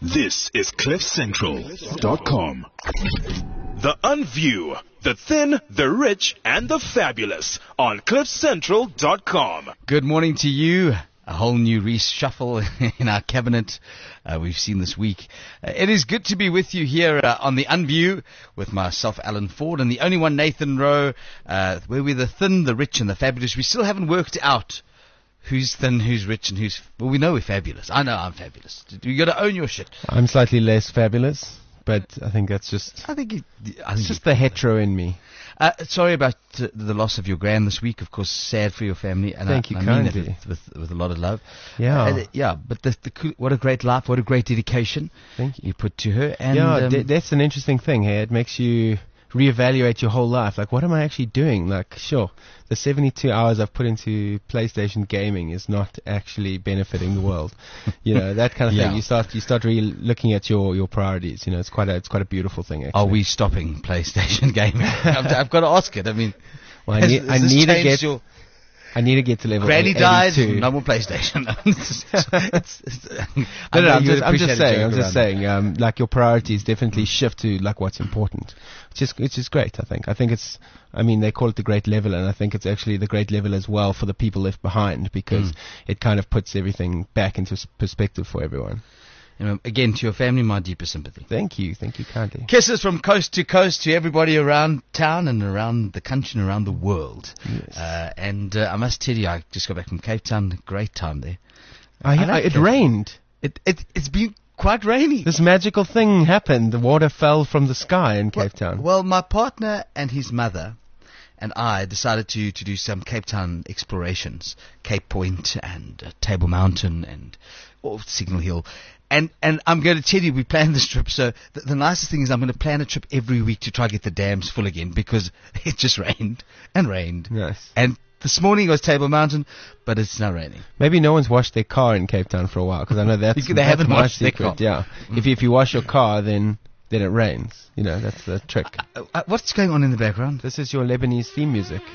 This is CliffCentral.com. The Unview, the thin, the rich, and the fabulous on CliffCentral.com. Good morning to you. A whole new reshuffle in our cabinet we've seen this week. It is good to be with you here on the Unview with myself, Alan Ford, and the only one, Nathan Rowe, where we're the thin, the rich, and the fabulous. We still haven't worked out who's thin, who's rich, and who's... Well, we know we're fabulous. I know I'm fabulous. You got to own your shit. I'm slightly less fabulous, but I think that's just... It's just the hetero in me. Sorry about the loss of your gran this week. Of course, sad for your family. And Thank you I mean kindly. it with a lot of love. Yeah. But what a great life, what a great dedication you put to her. And that's an interesting thing, hey? It makes you reevaluate your whole life. Like, what am I actually doing? Like, sure, the 72 hours I've put into PlayStation gaming is not actually benefiting the world. You know, that kind of thing. You start really looking at your priorities. You know, it's quite a beautiful thing, actually. Are we stopping PlayStation gaming? I've got to ask it. I mean, well, I need to get to level Granny 82. died, no more PlayStation. I'm just saying, like, your priorities definitely shift to like what's important, which is great. I think they call it the great level, and I think it's actually the great level as well for the people left behind, because it kind of puts everything back into perspective for everyone. Again, to your family, my deepest sympathy. Thank you kindly. Kisses from coast to coast to everybody around town and around the country and around the world. Yes. I must tell you, I just got back from Cape Town. Great time there. It rained. It's been quite rainy. This magical thing happened. The water fell from the sky in Cape Town. Well, my partner and his mother and I decided to do some Cape Town explorations. Cape Point and Table Mountain and Signal Hill. And I'm going to tell you, we planned this trip, so the nicest thing is I'm going to plan a trip every week to try to get the dams full again, because it just rained and rained. Nice. And this morning it was Table Mountain, but it's now raining. Maybe no one's washed their car in Cape Town for a while, because I know that's they haven't my washed secret. their car. Yeah. If you wash your car, then it rains. You know, that's the trick. What's going on in the background? This is your Lebanese theme music.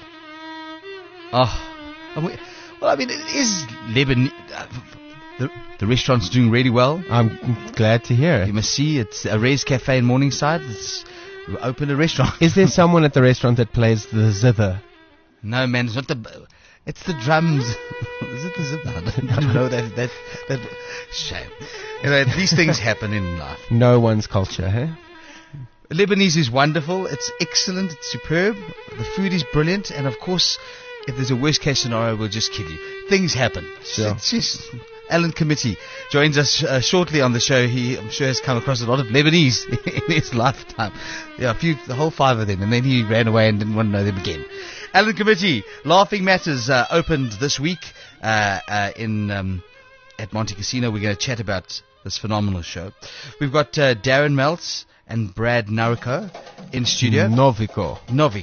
Well, I mean, it is Lebanese. The restaurant's doing really well. I'm glad to hear it. You must see, it's a Ray's Cafe in Morningside. We opened a restaurant. Is there someone at the restaurant that plays the zither? No, man, it's not it's the drums. Is it the zither? I don't know that shame. These things happen in life. No one's culture, hey? Lebanese is wonderful. It's excellent. It's superb. The food is brilliant. And of course, if there's a worst case scenario, we'll just kill you. Things happen. Sure. Alan Committee joins us shortly on the show. He, I'm sure, has come across a lot of Lebanese in his lifetime. Yeah, the whole 5 of them, and then he ran away and didn't want to know them again. Alan Committee, Laughing Matters opened this week at Monte Casino. We're going to chat about this phenomenal show. We've got Darren Meltz and Brad Nariko in studio. Noviko.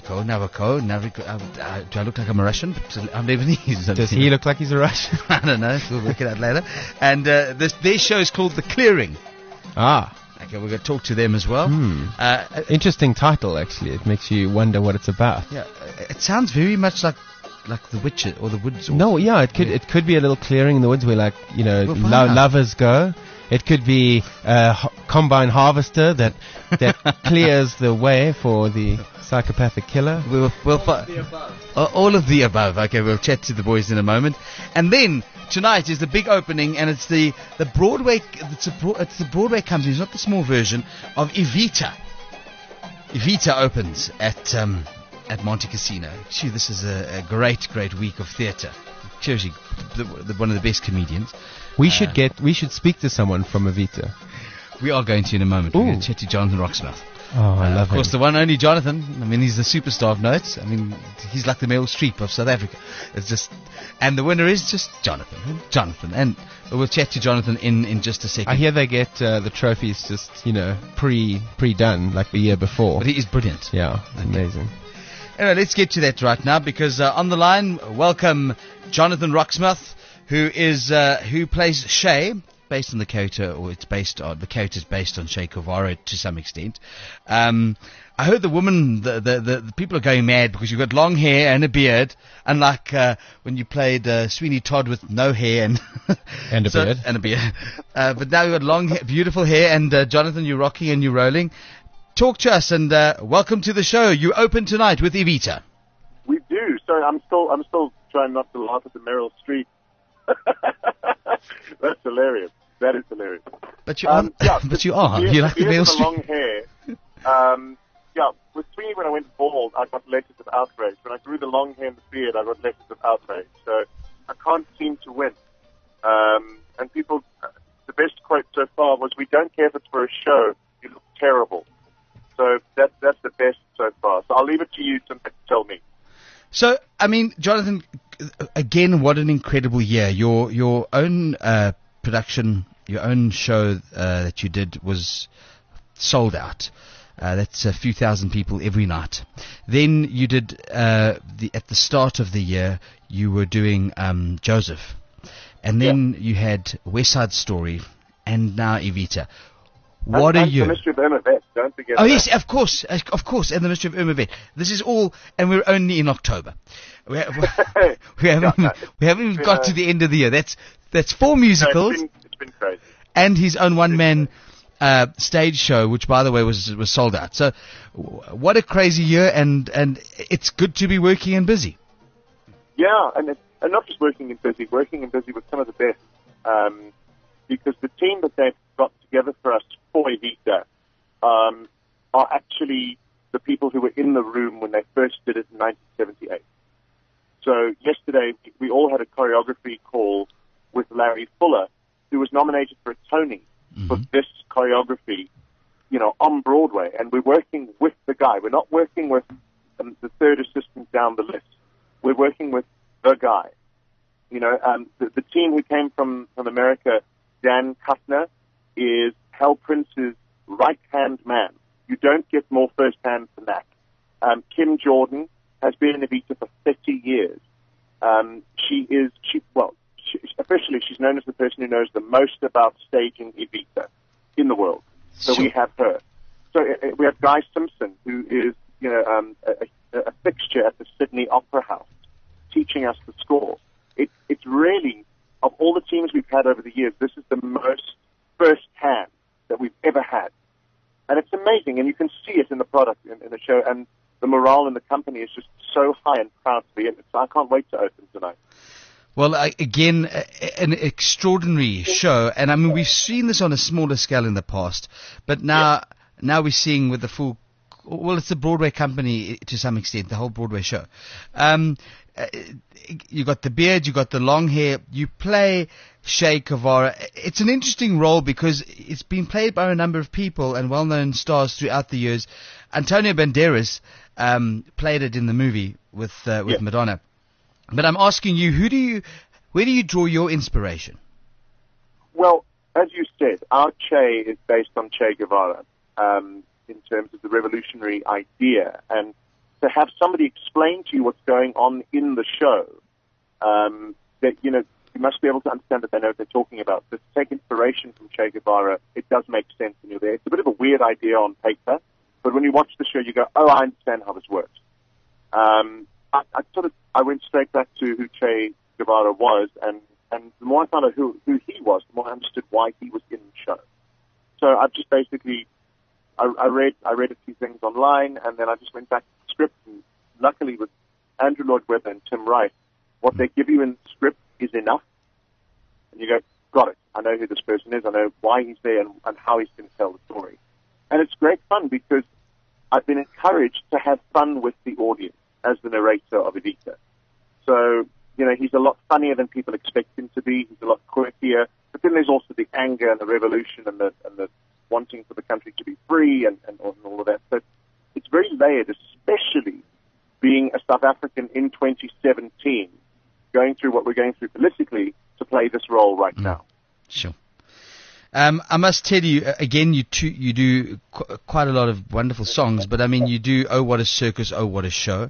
Do I look like I'm a Russian? I'm Lebanese. Does he look like he's a Russian? I don't know. We'll work it out later. And their show is called The Clearing. Okay, we're going to talk to them as well. Interesting title, actually. It makes you wonder what it's about. Yeah, it sounds very much like The Witcher or The Woods. It could be a little clearing in the woods where, like, lovers go. It could be a combine harvester that clears the way for the psychopathic killer. All of the above. Okay, we'll chat to the boys in a moment. And then tonight is the big opening, and it's the Broadway. It's the Broadway company. It's not the small version of Evita. Evita opens at Monte Casino. Gee, this is a great week of theatre. Seriously, one of the best comedians. We should speak to someone from Evita. We are going to in a moment. We're going to chat to Jonathan Roxmouth. Oh, I love him. Of course, the one only Jonathan. I mean, he's the superstar of Notes. I mean, he's like the Meryl Streep of South Africa. It's just, and the winner is just Jonathan. And we'll chat to Jonathan in just a second. I hear they get the trophies just pre-done like the year before. But he is brilliant. Yeah, amazing. Anyway, let's get to that right now, because on the line, welcome Jonathan Roxmouth, who plays Shay based on the character, or the character's based on Che Guevara to some extent. I heard the woman, the people are going mad because you've got long hair and a beard, unlike when you played Sweeney Todd with no hair and a beard. But now you've got long hair, beautiful hair, and Jonathan, you're rocking and you're rolling. Talk to us, and welcome to the show. You open tonight with Evita. We do. Sorry, I'm still trying not to laugh at the Meryl Streep. That's hilarious. That is hilarious. But you are. But you are. You like the Meryl Streep. Long hair. With Sweeney, when I went bald, I got letters of outrage. When I grew the long hair and the beard, I got letters of outrage. So I can't seem to win. And people, the best quote so far was, "We don't care if it's for a show. You look terrible." So that's the best so far. So I'll leave it to you to tell me. So, I mean, Jonathan, again, what an incredible year. Your own production, your own show that you did was sold out. That's a few thousand people every night. Then you did, at the start of the year, you were doing Joseph. And then you had West Side Story, and now Evita. What are you? The Mystery of Irma Vep, don't forget. Oh, yes, of course, and the Mystery of Irma Vep. This is all, and we're only in October. We haven't even got to the end of the year. That's 4 musicals. It's been crazy. And his own one-man stage show, which, by the way, was sold out. So, what a crazy year, and it's good to be working and busy. Yeah, and not just working and busy with some of the best, because the team that they've got together for us for Evita are actually the people who were in the room when they first did it in 1978. So yesterday, we all had a choreography call with Larry Fuller, who was nominated for a Tony for this choreography, on Broadway. And we're working with the guy. We're not working with the third assistant down the list. We're working with the guy. The team who came from America, Dan Kuttner, is Hal Prince's right-hand man. You don't get more first-hand than that. Kim Jordan has been in Evita for 30 years. Officially, she's known as the person who knows the most about staging Evita in the world. So we have her. So we have Guy Simpson, who is, a fixture at the Sydney Opera House, teaching us the score. It's really, of all the teams we've had over the years, this is the most first-hand that we've ever had. And it's amazing, and you can see it in the product, in the show, and the morale in the company is just so high and proud to be in it. So I can't wait to open tonight. Well, again, an extraordinary show, and I mean, we've seen this on a smaller scale in the past, but now we're seeing with the full, well, it's a Broadway company to some extent, the whole Broadway show. You got the beard, you got the long hair, you play Che Guevara. It's an interesting role because it's been played by a number of people and well-known stars throughout the years. Antonio Banderas played it in the movie with Madonna. But I'm asking you, where do you draw your inspiration? Well, as you said, our Che is based on Che Guevara in terms of the revolutionary idea. And to have somebody explain to you what's going on in the show, that, you must be able to understand that they know what they're talking about. So to take inspiration from Che Guevara, it does make sense when you're there. It's a bit of a weird idea on paper, but when you watch the show, you go, oh, I understand how this works. I went straight back to who Che Guevara was, and the more I found out who he was, the more I understood why he was in the show. So I've just basically, I read a few things online, and then I just went back to the script, and luckily with Andrew Lloyd Webber and Tim Rice, what they give you in the script is enough. And you go, got it. I know who this person is. I know why he's there and how he's going to tell the story. And it's great fun because I've been encouraged to have fun with the audience as the narrator of Evita. So, he's a lot funnier than people expect him to be. He's a lot quirkier. But then there's also the anger and the revolution and the wanting for the country to be free and all of that. So it's very layered, especially being a South African in 2017, going through what we're going through politically to play this role right now. Sure. I must tell you, again, you do quite a lot of wonderful songs, but I mean, you do Oh What a Circus, Oh What a Show.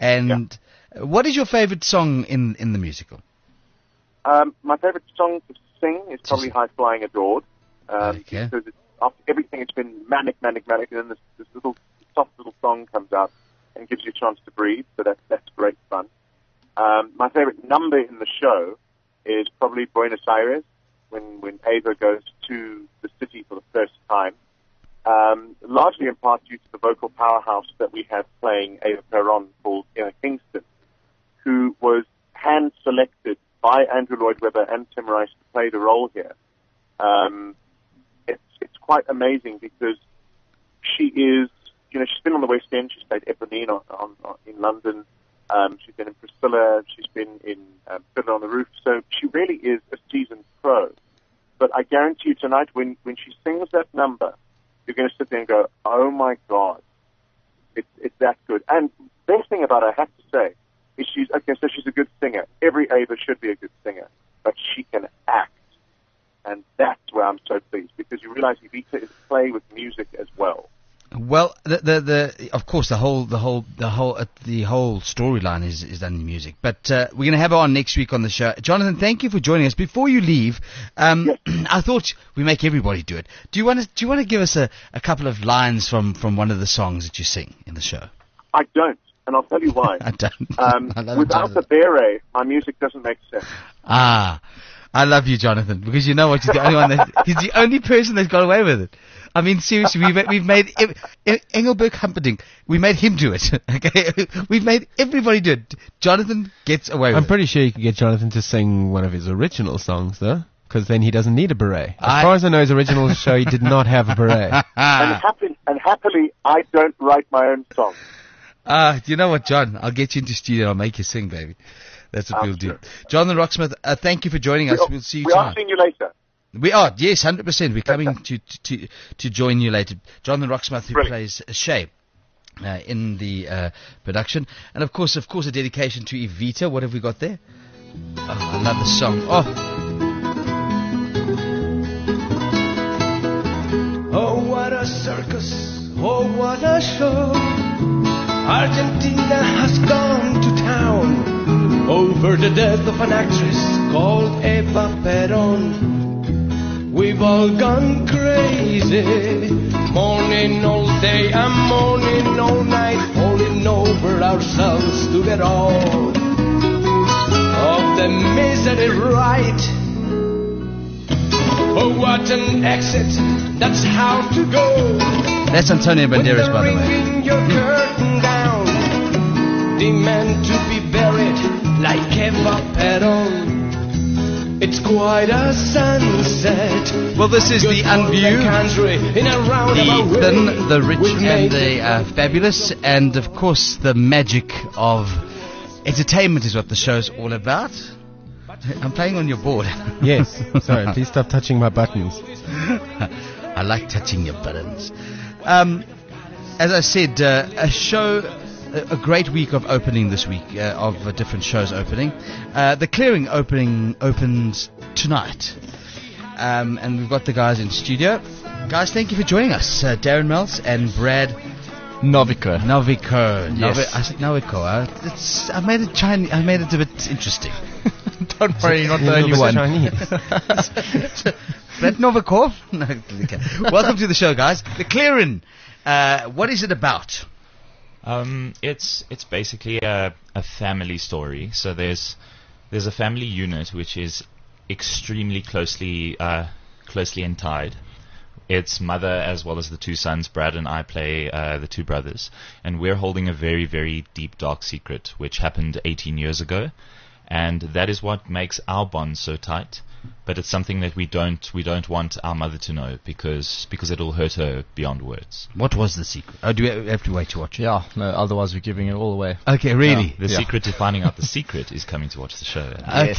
And what is your favorite song in the musical? My favorite song to sing is probably High Flying Adored. Okay. Because after everything, it's been manic, and then this little soft little song comes out and gives you a chance to breathe. So that's great fun. My favorite number in the show is probably Buenos Aires, when Ava goes to the city for the first time. Largely in part due to the vocal powerhouse that we have playing Ava Perón, called Emma Kingston, who was hand-selected by Andrew Lloyd Webber and Tim Rice to play the role here. It's quite amazing because she is, she's been on the West End. She's played Eponine in London. She's been in Priscilla. She's been in Fiddler on the Roof. So she really is a seasoned pro. But I guarantee you tonight, when she sings that number, you're going to sit there and go, oh my God, it's that good. And the best thing about her, I have to say, is she's a good singer. Every Ava should be a good singer, but she can act. And that's where I'm so pleased, because you realize Evita is play with music as well. Well, of course, the whole storyline is done in music. But we're going to have her on next week on the show. Jonathan, thank you for joining us. Before you leave, Yes. I thought we make everybody do it. Do you want to give us a couple of lines from one of the songs that you sing in the show? I don't, and I'll tell you why. I don't. I love Without the beret, my music doesn't make sense. I love you, Jonathan, because you know what? He's the only person that's got away with it. I mean, seriously, we've made Engelbert Humperdinck. We made him do it. Okay, we've made everybody do it. Jonathan gets away with it. I'm pretty sure you could get Jonathan to sing one of his original songs, though, because then he doesn't need a beret. As far as I know, his original show, he did not have a beret. And happily, I don't write my own songs. You know what, John? I'll get you into studio. I'll make you sing, baby. That's what we'll do. Jonathan Rocksmith, thank you for joining us. We'll see you tonight. We are seeing you later. We are, yes, 100%. We're coming to join you later. Jonathan Rocksmith, who plays Shay in the production. And, of course, a dedication to Evita. What have we got there? Oh, I love the song. Oh, what a circus. Oh, what a show. Argentina has gone to town over the death of an actress called Eva Perón. We've all gone crazy, mourning all day and mourning all night, falling over ourselves to get all of the misery right. Oh, what an exit, that's how to go. That's Antonio Banderas, by the way. Ringing your curtain down, demand to be buried like Eva Perón. It's quite a sunset. Well, this is the Unview, the thin, the rich, and the fabulous, and of course the magic of entertainment is what the show's all about. I'm playing on your board. Yes. Sorry, please stop touching my buttons. I like touching your buttons. As I said, a great week of opening this week, of different shows opening. The Clearing opens tonight. And we've got the guys in studio. Guys, thank you for joining us. Darren Meltz and Brad Novico. Yes. I said Novico. I made it Chinese. I made it a bit interesting. Don't worry, you're not the only one. Brad Novico. No, okay. Welcome to the show, guys. The Clearing. What is it about? It's basically a family story. So there's a family unit which is extremely closely tied. It's mother as well as the two sons. Brad and I play the two brothers, and we're holding a very, very deep, dark secret which happened 18 years ago, and that is what makes our bond so tight. But it's something that we don't want our mother to know because it'll hurt her beyond words. What was the secret? Oh, do we have to wait to watch it? Yeah, no, otherwas we're giving it all away. Okay, really? The secret to finding out the secret is coming to watch the show.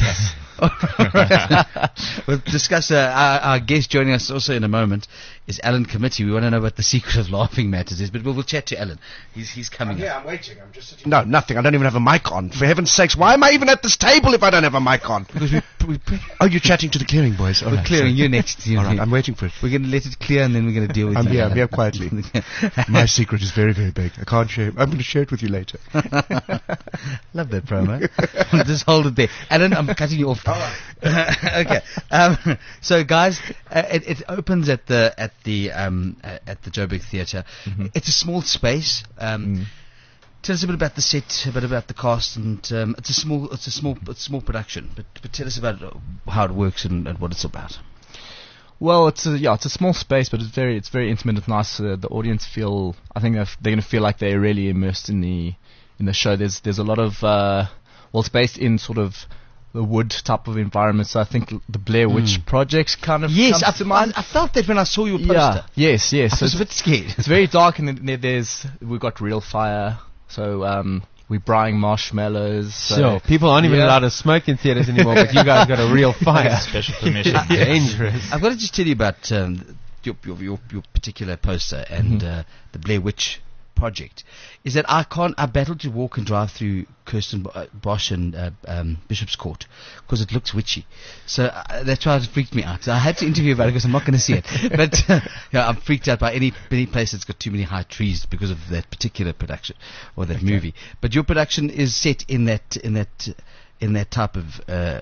Okay. We'll discuss our guest joining us also in a moment is Alan Committee. We want to know what the secret of Laughing Matters is, but we'll chat to Alan. He's coming. Yeah, I'm waiting. I'm just sitting. No, nothing. I don't even have a mic on. For heaven's sakes, why am I even at this table if I don't have a mic on? Because Oh, you're chatting to the clearing boys. All We're right, clearing. sorry. You're next. All right, I'm waiting for it. We're going to let it clear, and then we're going to deal with I'm you. here quietly. My secret is very, very big. I can't share it. I'm going to share it with you later. Love that promo. Just hold it there. Alan, I'm cutting you off. Okay. So, guys, it opens at the Joburg Theatre. Mm-hmm. It's a small space. Tell us a bit about the set, a bit about the cast, and it's a small production. But tell us about how it works and what it's about. Well, it's a small space, but it's very intimate. It's nice. The audience I think they're going to feel like they're really immersed in the show. There's a lot of it's based in sort of the wood type of environment. So I think the Blair Witch Project kind of Yes, comes to mind. I felt that when I saw your poster. Yeah, yes. I was a bit scared. It's very dark, and then we've got real fire. So we're brying marshmallows. So Sure. People aren't even allowed to smoke in theatres anymore, but you guys got a real fire. Special permission. Dangerous. I've got to just tell you about your particular poster and the Blair Witch Project. Is that I battled to walk and drive through Kirsten Bosch and Bishop's Court because it looks witchy. So that's why it freaked me out. So I had to interview about it because I'm not going to see it. But I'm freaked out by any place that's got too many high trees because of that particular production or that movie. But your production is set in that type of.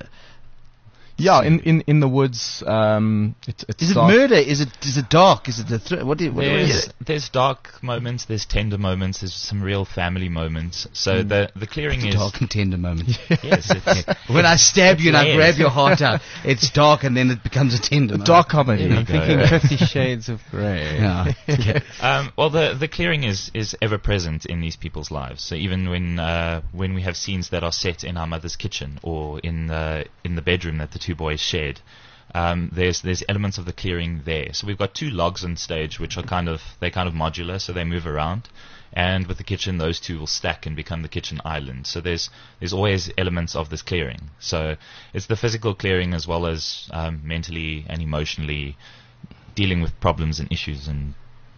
in the woods. It's is it dark. murder? Is it dark? Is it the There's dark moments, there's tender moments, there's some real family moments. So the clearing is dark and tender moment. yes, it's When I stab you and I layers. grab your heart out, it's dark and then it becomes a tender moment. Dark comedy. I'm thinking 50 Shades of Grey. Yeah. Okay. well, the clearing is ever present in these people's lives. So even when we have scenes that are set in our mother's kitchen or in the bedroom that the two boys shared, there's elements of the clearing there. So we've got two logs on stage, which are kind of modular, so they move around. And with the kitchen, those two will stack and become the kitchen island. So there's always elements of this clearing. So it's the physical clearing as well as mentally and emotionally dealing with problems and issues and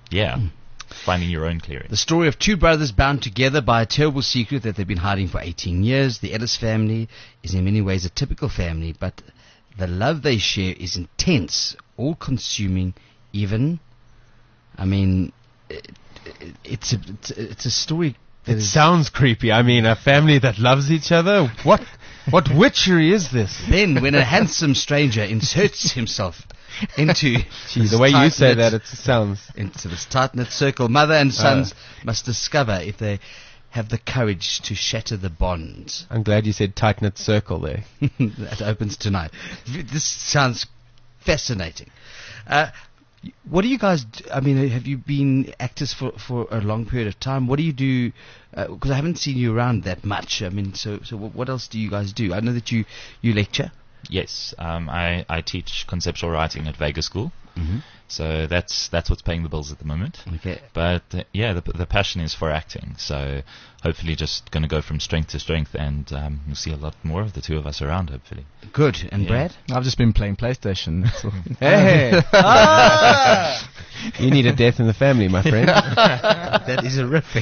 finding your own clearing. The story of two brothers bound together by a terrible secret that they've been hiding for 18 years. The Ellis family is in many ways a typical family, but the love they share is intense, all-consuming, even. I mean, it's a story that It sounds creepy. I mean, a family that loves each other? What witchery is this? Then, when a handsome stranger inserts himself into The way you say that, it sounds... into this tight-knit circle, mother and sons must discover if they have the courage to shatter the bonds. I'm glad you said tight-knit circle there. That opens tonight. This sounds fascinating. What do you guys do? I mean, have you been actors for a long period of time? What do you do? Because I haven't seen you around that much. I mean, so what else do you guys do? I know that you lecture. Yes, I teach conceptual writing at Vega School. Mm-hmm. So that's what's paying the bills at the moment. Okay. But the passion is for acting. So hopefully just going to go from strength to strength, and you'll see a lot more of the two of us around, hopefully. Good. And Brad? I've just been playing PlayStation. Hey! You need a death in the family, my friend. That is horrific.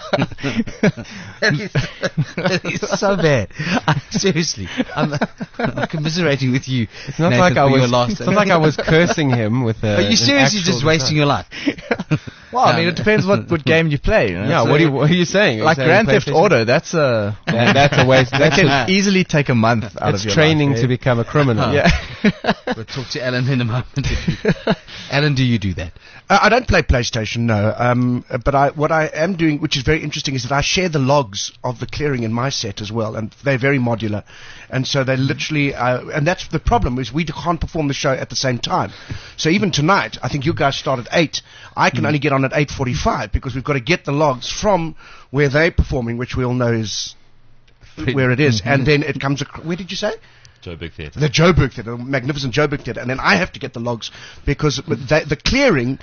that is so bad. Seriously, I'm commiserating with you. It's not Nathan, like I for your was. last. It's not like I was cursing him with a. Are you seriously just wasting your life? Well, I mean, it depends what game you play. You know? Yeah, So what are you saying? like Grand Theft Auto, that's a waste. that can easily take a month out It's of your training life. to become a criminal. Yeah. We'll talk to Alan in a moment. Alan, do you do that? I don't play PlayStation, no. But what I am doing, which is very interesting, is that I share the logs of the clearing in my set as well, and they're very modular. And so they literally, and that's the problem, is we can't perform the show at the same time. So even tonight, I think you guys start at 8. I can only get on at 8:45 because we've got to get the logs from where they're performing, which we all know is where it is, and then it comes. Where did you say? Joburg Theatre. The Joburg Theatre, the magnificent Joburg Theatre, and then I have to get the logs because the clearing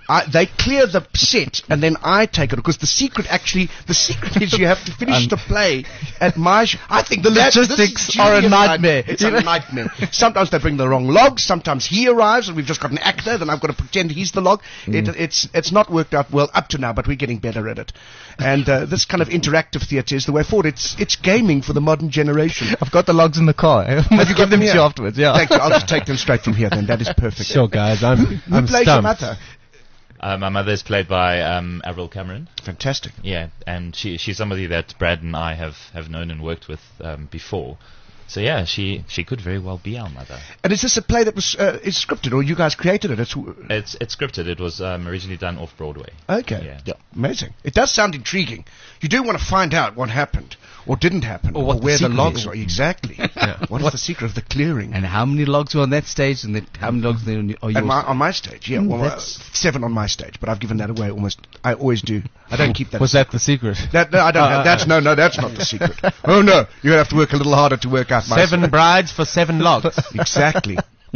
They clear the set, and then I take it, because the secret is you have to finish the play at my I think The logistics are a nightmare. It's a nightmare. Sometimes they bring the wrong logs, sometimes he arrives and we've just got an actor, then I've got to pretend he's the log. It's not worked out well up to now, but we're getting better at it. And this kind of interactive theatre is the way forward. It's gaming for the modern generation. I've got the logs in the car. Have you got them to here? you afterwards? Yeah. Thank you. I'll just take them straight from here then. That is perfect. Sure, guys. I'm Who plays your stumped. mother? My mother is played by Avril Cameron. Fantastic. Yeah, and she's somebody that Brad and I have known and worked with before. So yeah, she could very well be our mother. And is this a play that was is scripted, or you guys created it? It's scripted. It was originally done off Broadway. Okay. Yeah. Amazing. It does sound intriguing. You do want to find out what happened, or didn't happen, Or what where the the secret logs is. are. Exactly. What is the secret of the clearing? And how many logs were on that stage, and then how many logs are on yours? On my stage, yeah. Well, that's- 7 on my stage, but I've given that away almost. I always do. I don't keep that. Was that the secret? No, I don't have. That's that's not the secret. Oh no, you're gonna have to work a little harder to work out my 7 brides for 7 logs. Exactly.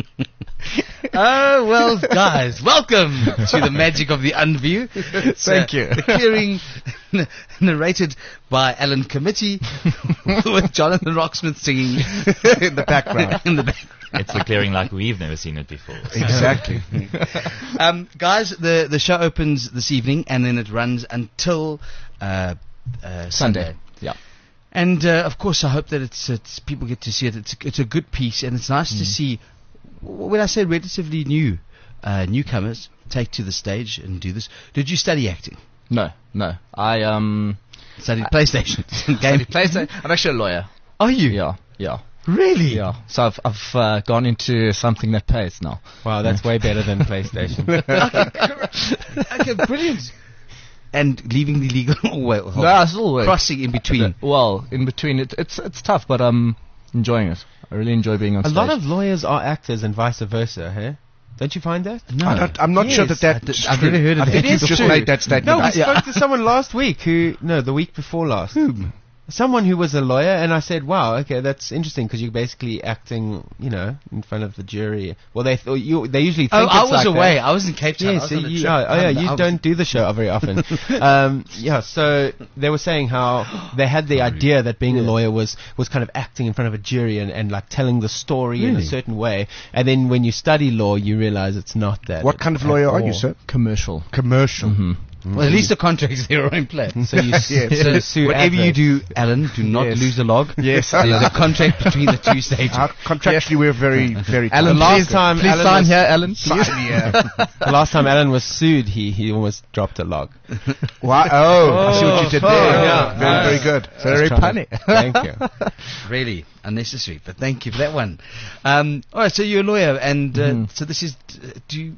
Oh, well, guys, welcome to the magic of the Unview. Thank you. The Clearing, narrated by Alan Committee, with Jonathan Rocksmith singing In the background. in the background. It's the clearing like we've never seen it before. Exactly. Guys, the show opens this evening, and then it runs until Sunday. Yeah. And of course, I hope that it's people get to see it. It's a good piece, and it's nice to see. When I say relatively new newcomers take to the stage and do this. Did you study acting? No. I Studied PlayStation. studied PlayStation. I'm actually a lawyer. Are you? Yeah. Really? Yeah. So I've gone into something that pays now. Wow, that's way better than PlayStation. Okay, brilliant. And leaving the legal well, No, it's all work. crossing in between. Well, in between, it's tough, but I'm enjoying it. I really enjoy being on A stage. lot of lawyers are actors and vice versa, hey? Don't you find that? No, I'm not sure Yes. that's I've true. never heard of I think that. you've It is just true. made that statement. No, we spoke to someone last week the week before last. Whom? Someone who was a lawyer, and I said, wow, okay, that's interesting, because you're basically acting, in front of the jury. Well, they usually think Oh, I it's was like away. that. I was in Cape Town. I Yeah, was so on a you, trip. you I don't was- do the show very often. So they were saying how they had the idea that being a lawyer was kind of acting in front of a jury and like telling the story in a Really? certain way. And then when you study law, you realize it's not that. What kind of at lawyer are you, all. sir? commercial. Commercial. Mm-hmm. Well, at least the contracts there are in place. So you Yes. sue Whatever you adverts. do, Alan, do not Yes. lose a log. Yes. There's a contract between the two stages. Contractually, we're very, very Alan, The last please, time please Alan sign was- here, Alan. The last time Alan was sued, he almost dropped a log. Wow. Oh, I see what you did there. yeah. Very, very good. Very punny. Thank you. Really unnecessary, but thank you for that one. All right, so you're a lawyer, and so this is. Do you?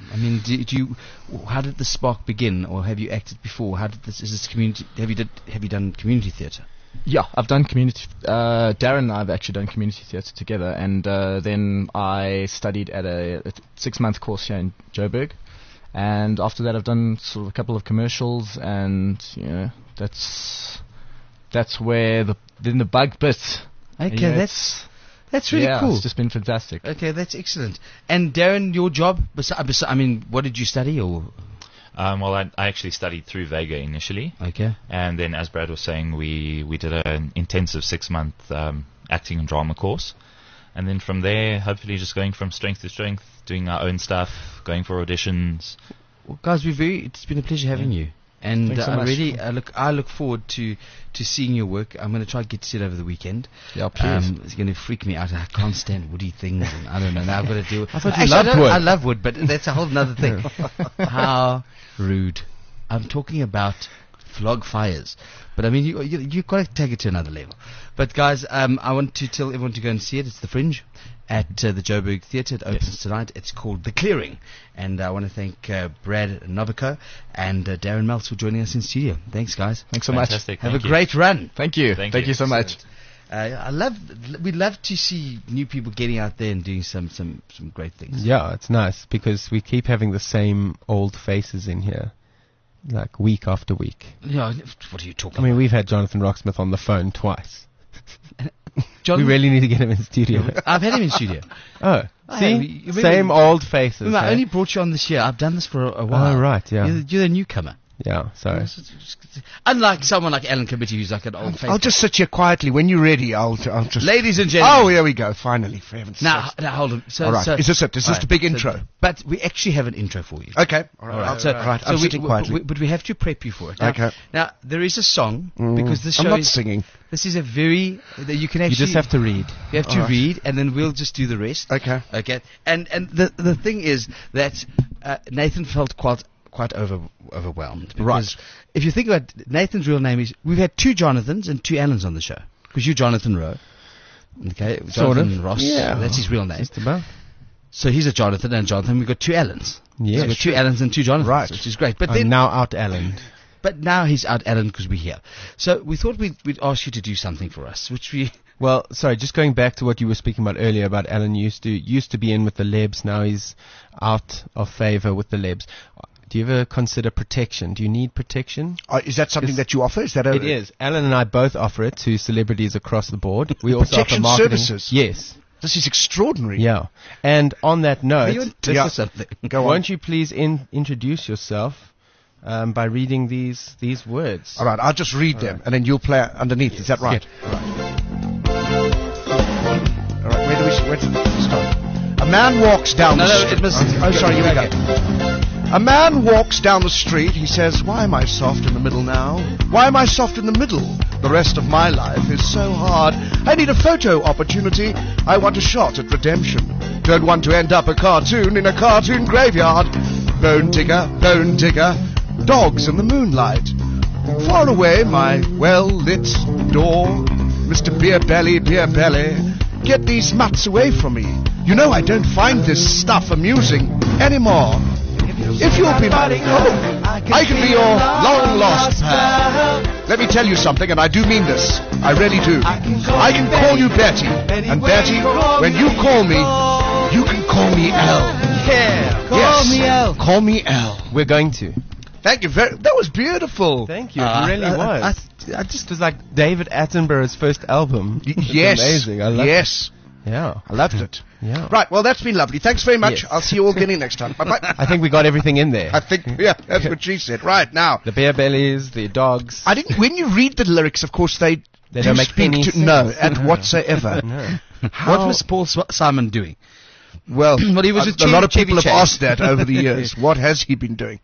How did the spark begin, or have you acted before? How did this? Is this community? Have you done community theatre? Yeah, I've done community. Darren and I have actually done community theatre together, and then I studied at a 6-month course here in Joburg, and after that I've done sort of a couple of commercials, and that's where the bug bit. Okay, Yeah, that's really yeah, cool. It's just been fantastic. Okay, that's excellent. And Darren, your job? What did you study? Or Well, I actually studied through Vega initially, okay, and then as Brad was saying, we did an intensive 6-month acting and drama course, and then from there, hopefully just going from strength to strength, doing our own stuff, going for auditions. well, guys, it's been a pleasure having you. And Thanks so much. I look forward to seeing your work. I'm going to try to get to see it over the weekend. Yeah, please. It's going to freak me out. I can't stand woody things, and I don't know. Now I've got to deal with. I thought you Actually, loved I don't- wood. I love wood, but that's a whole other thing. How rude! I'm talking about flog fires, but I mean you got to take it to another level. But guys, I want to tell everyone to go and see it. It's the Fringe at the Joburg Theatre. It opens tonight. It's called The Clearing, and I want to thank Brad Novico and Darren Meltz for joining us in studio. Thanks, guys. Thanks so much. Fantastic. Have Thank a you. great run. Thank you. Thank Thank you. you so much. We love to see new people getting out there and doing some great things. Yeah, it's nice because we keep having the same old faces in here, like week after week. Yeah, what are you talking I mean, we've had Jonathan Rocksmith on the phone twice. John, We really need to get him in studio. I've had him in studio. Oh, I see? have. You remember- Same old faces. Remember, I eh? only brought you on this year. I've done this for a while. Oh, right, yeah. You're the newcomer. Yeah, sorry. Unlike someone like Alan Committee, who's like an old face. I'll just sit here quietly. When you're ready, I'll just... Ladies and gentlemen. Oh, here we go. Finally, for heaven's Now sake. hold on. So, All right. so- Is this it? Is all this the big so- intro? But we actually have an intro for you. Okay. All right. All right. All So, right. I'm sitting quietly. but we have to prep you for it. Now, Okay. Now there is a song because this I'm show not is singing. This is a very that you can actually. You just have to read. You have to read, and then we'll just do the rest. Okay. Okay. And the thing is that Nathan felt quite overwhelmed because Right. if you think about Nathan's real name is we've had 2 Jonathans and 2 Allens on the show because you're Jonathan Rowe. Okay. Sort of. Jonathan Ross. Yeah. That's his real name. Just about. So he's a Jonathan and Jonathan. We've got 2 Allens. Yeah, We've got 2 Allens and 2 Jonathans, Right. which is great. But I'm then now out Alan. But now he's out Alan because we're here. So we thought we'd ask you to do something for us, which we... Well, sorry, just going back to what you were speaking about earlier about Alan used to be in with the Lebs, now he's out of favour with the Lebs. Do you ever consider protection? Do you need protection? Is that something that you offer? Is that It is. Alan and I both offer it to celebrities across the board. We also offer Protection marketing. services? Yes. This is extraordinary. Yeah. And on that Are note, you on Twitter Yeah. or something? Go on. won't you please introduce yourself by reading these words? All right, I'll just read them, and then you'll play underneath. Is that right? All right, where do we start? A man walks down No, the no, street. it must... Oh, sorry, here we go. A man walks down the street. He says, "Why am I soft in the middle now? Why am I soft in the middle? The rest of my life is so hard. I need a photo opportunity. I want a shot at redemption. Don't want to end up a cartoon in a cartoon graveyard. Bone digger, dogs in the moonlight. Far away, my well-lit door. Mr. Beer Belly, get these mutts away from me. You know I don't find this stuff amusing anymore. If you'll be my... I can be your long-lost pal. Let me tell you something, and I do mean this. I really do. I can call you Betty. And Betty, when you call me, you can call me L. Yeah. Yes. me L. Call me L. We're going to. Thank you very... That was beautiful. Thank you. It really was. I just... It was like David Attenborough's first album. It's Yes. amazing. I love Yes. it. Yeah. I loved it. Yeah. Right, well, that's been lovely. Thanks very much. Yes. I'll see you all again next time. Bye-bye. I think we got everything in there. I think, yeah, that's what she said. Right, now. The bear bellies, the dogs. I didn't... When you read the lyrics, of course, they do don't make speak any to... sense. No, at whatsoever. No. What was Paul Simon doing? Well, Well, he was a with lot of Chevy people have Chase. asked that over the years. What has he been doing?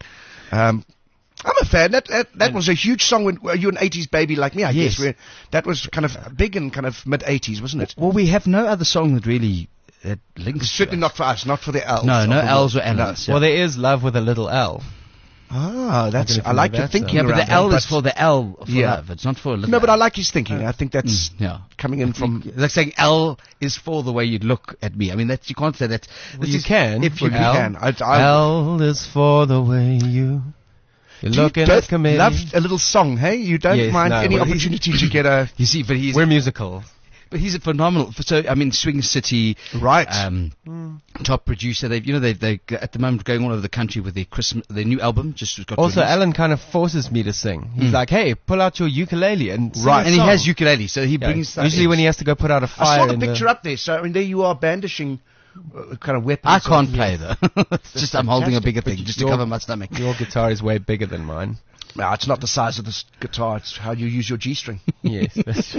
I'm a fan. That was a huge song when you an 80s baby like me, I Yes. guess. That was kind of big in kind of mid-80s, wasn't it? Well, we have no other song that really links to Certainly us. not for us, not for the L's. No, no Of the L's or world. Allens. Well, there is love with a little L. Ah, that's... don't know if I you like know your that, thinking Yeah, but around the L that, is for the L for Yeah. love. It's not for a little No, but I L. like his thinking. I think that's Yeah. coming in from... It's like saying L is for the way you look at me. I mean, that you can't say that. Well, you can. If you Well, can. you can. L is for the way you're looking don't at committee. love a little song, hey? You don't Yes, mind no, any well, opportunity to get a... You see, but he's We're musical. a phenomenal. So I mean, Swing City, Right. top producer. They've they at the moment going all over the country with their new album. Just got Also, released. Alan kind of forces me to sing. He's like, "Hey, pull out your ukulele and sing a and he song." has ukulele, so he Yeah, brings. that usually in. when he has to go put out a I fire. saw the in picture up there. So, I mean, there you are bandishing kind of weapons. I can't play though. It's just I'm holding a bigger But thing just to your- cover my stomach. Your guitar is way bigger than mine. No, it's not the size of this guitar. It's how you use your G-string. Yes. That's,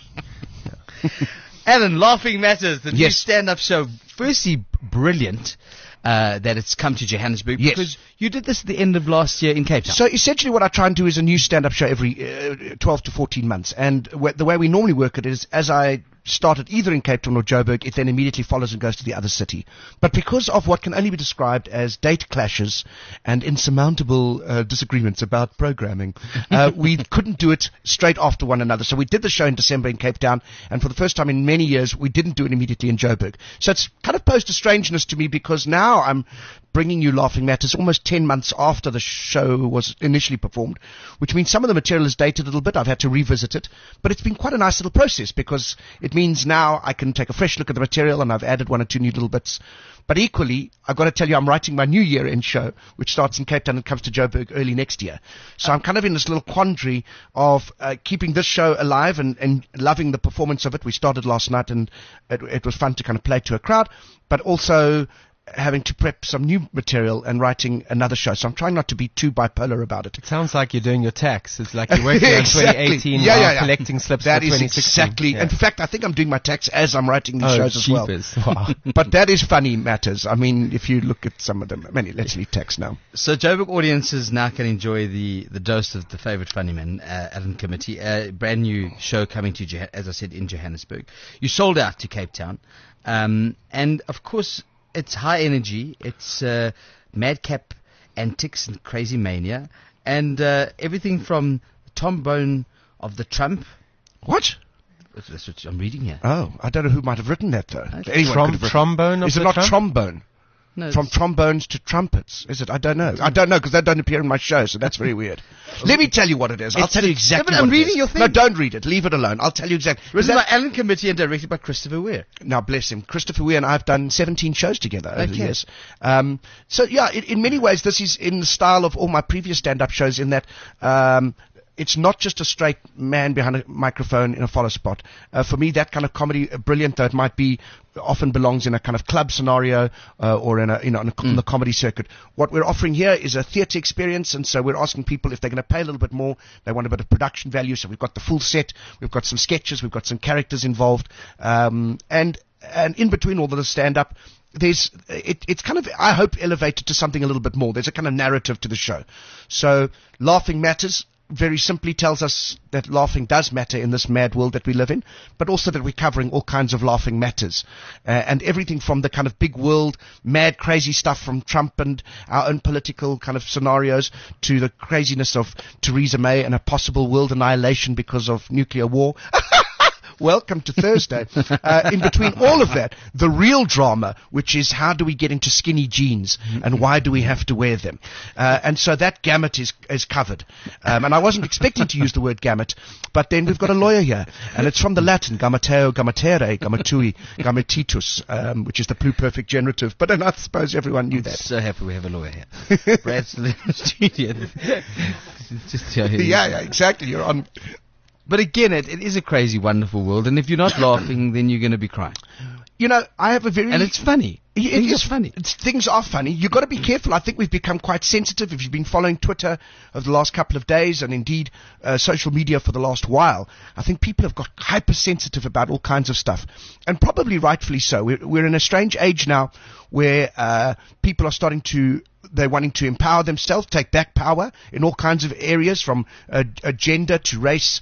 Alan, Laughing Matters, the new Yes. stand-up show. Firstly, brilliant that it's come to Johannesburg Yes. because you did this at the end of last year in Cape Town. So essentially what I try and do is a new stand-up show every 12 to 14 months. And the way we normally work it is as I started either in Cape Town or Joburg, it then immediately follows and goes to the other city. But because of what can only be described as date clashes and insurmountable disagreements about programming, we couldn't do it straight after one another. So we did the show in December in Cape Town, and for the first time in many years, we didn't do it immediately in Joburg. So it's kind of posed a strangeness to me because now I'm bringing you Laughing Matters almost 10 months after the show was initially performed, which means some of the material is dated a little bit. I've had to revisit it, but it's been quite a nice little process because it means now I can take a fresh look at the material, and I've added 1 or 2 new little bits. But equally, I've got to tell you, I'm writing my new year-end show, which starts in Cape Town and comes to Joburg early next year. So I'm kind of in this little quandary of keeping this show alive and loving the performance of it. We started last night, and it was fun to kind of play to a crowd, but also having to prep some new material and writing another show. So I'm trying not to be too bipolar about it. It sounds like you're doing your tax. It's like you're working Exactly. on 2018 Yeah, while yeah, yeah. collecting slips That for is 2016. exactly. Yeah. In fact, I think I'm doing my tax as I'm writing these shows as well. Jeepers. Wow. But that is funny matters. I mean, if you look at some of them, let's leave tax now. So Joburg audiences now can enjoy the dose of the favourite funny man, Alan Committee. Brand new show coming to, as I said, in Johannesburg. You sold out to Cape Town. And, of course, it's high energy. It's madcap antics and crazy mania. And everything from trombone of the Trump. What? That's what I'm reading here. Oh, I don't know who might have written that, though. Okay. Anyone could have written. Trombone of Is it the not Trump? trombone? No, From it's- trombones to trumpets, is it? I don't know. I don't know because that don't appear in my show, so that's very weird. Let me tell you what it is. I'll tell you exactly Yeah, but I'm what it reading is. your thing. No, don't read it. Leave it alone. I'll tell you exactly. Written by Alan Committee and directed by Christopher Weir. Now, bless him. Christopher Weir and I have done 17 shows together over the Okay. years. So, yeah, in many ways, this is in the style of all my previous stand-up shows in that it's not just a straight man behind a microphone in a follow spot. For me, that kind of comedy, brilliant though it might be, often belongs in a kind of club scenario or in on the comedy circuit. What we're offering here is a theatre experience, and so we're asking people if they're going to pay a little bit more, they want a bit of production value. So we've got the full set, we've got some sketches, we've got some characters involved, and in between all of the stand-up, it's kind of, I hope, elevated to something a little bit more. There's a kind of narrative to the show. So Laughing Matters very simply tells us that laughing does matter in this mad world that we live in, but also that we're covering all kinds of laughing matters. And everything from the kind of big world, mad, crazy stuff from Trump and our own political kind of scenarios to the craziness of Theresa May and a possible world annihilation because of nuclear war. Welcome to Thursday. In between all of that, the real drama, which is how do we get into skinny jeans and why do we have to wear them? And so that gamut is covered. And I wasn't expecting to use the word gamut, but then we've got a lawyer here, and it's from the Latin, gamateo, gamatere, gamatui, gametitus, which is the pluperfect generative. But then I suppose everyone knew that. So happy we have a lawyer here. Brad's still in the studio. Just Yeah, exactly. You're on. But again, it is a crazy, wonderful world, and if you're not laughing, then you're going to be crying. You know, I have a very... And it's funny. It is funny. Things are funny. You've got to be careful. I think we've become quite sensitive. If you've been following Twitter over the last couple of days and indeed social media for the last while, I think people have got hypersensitive about all kinds of stuff. And probably rightfully so. We're in a strange age now where people are starting to... They're wanting to empower themselves, take back power in all kinds of areas, from gender to race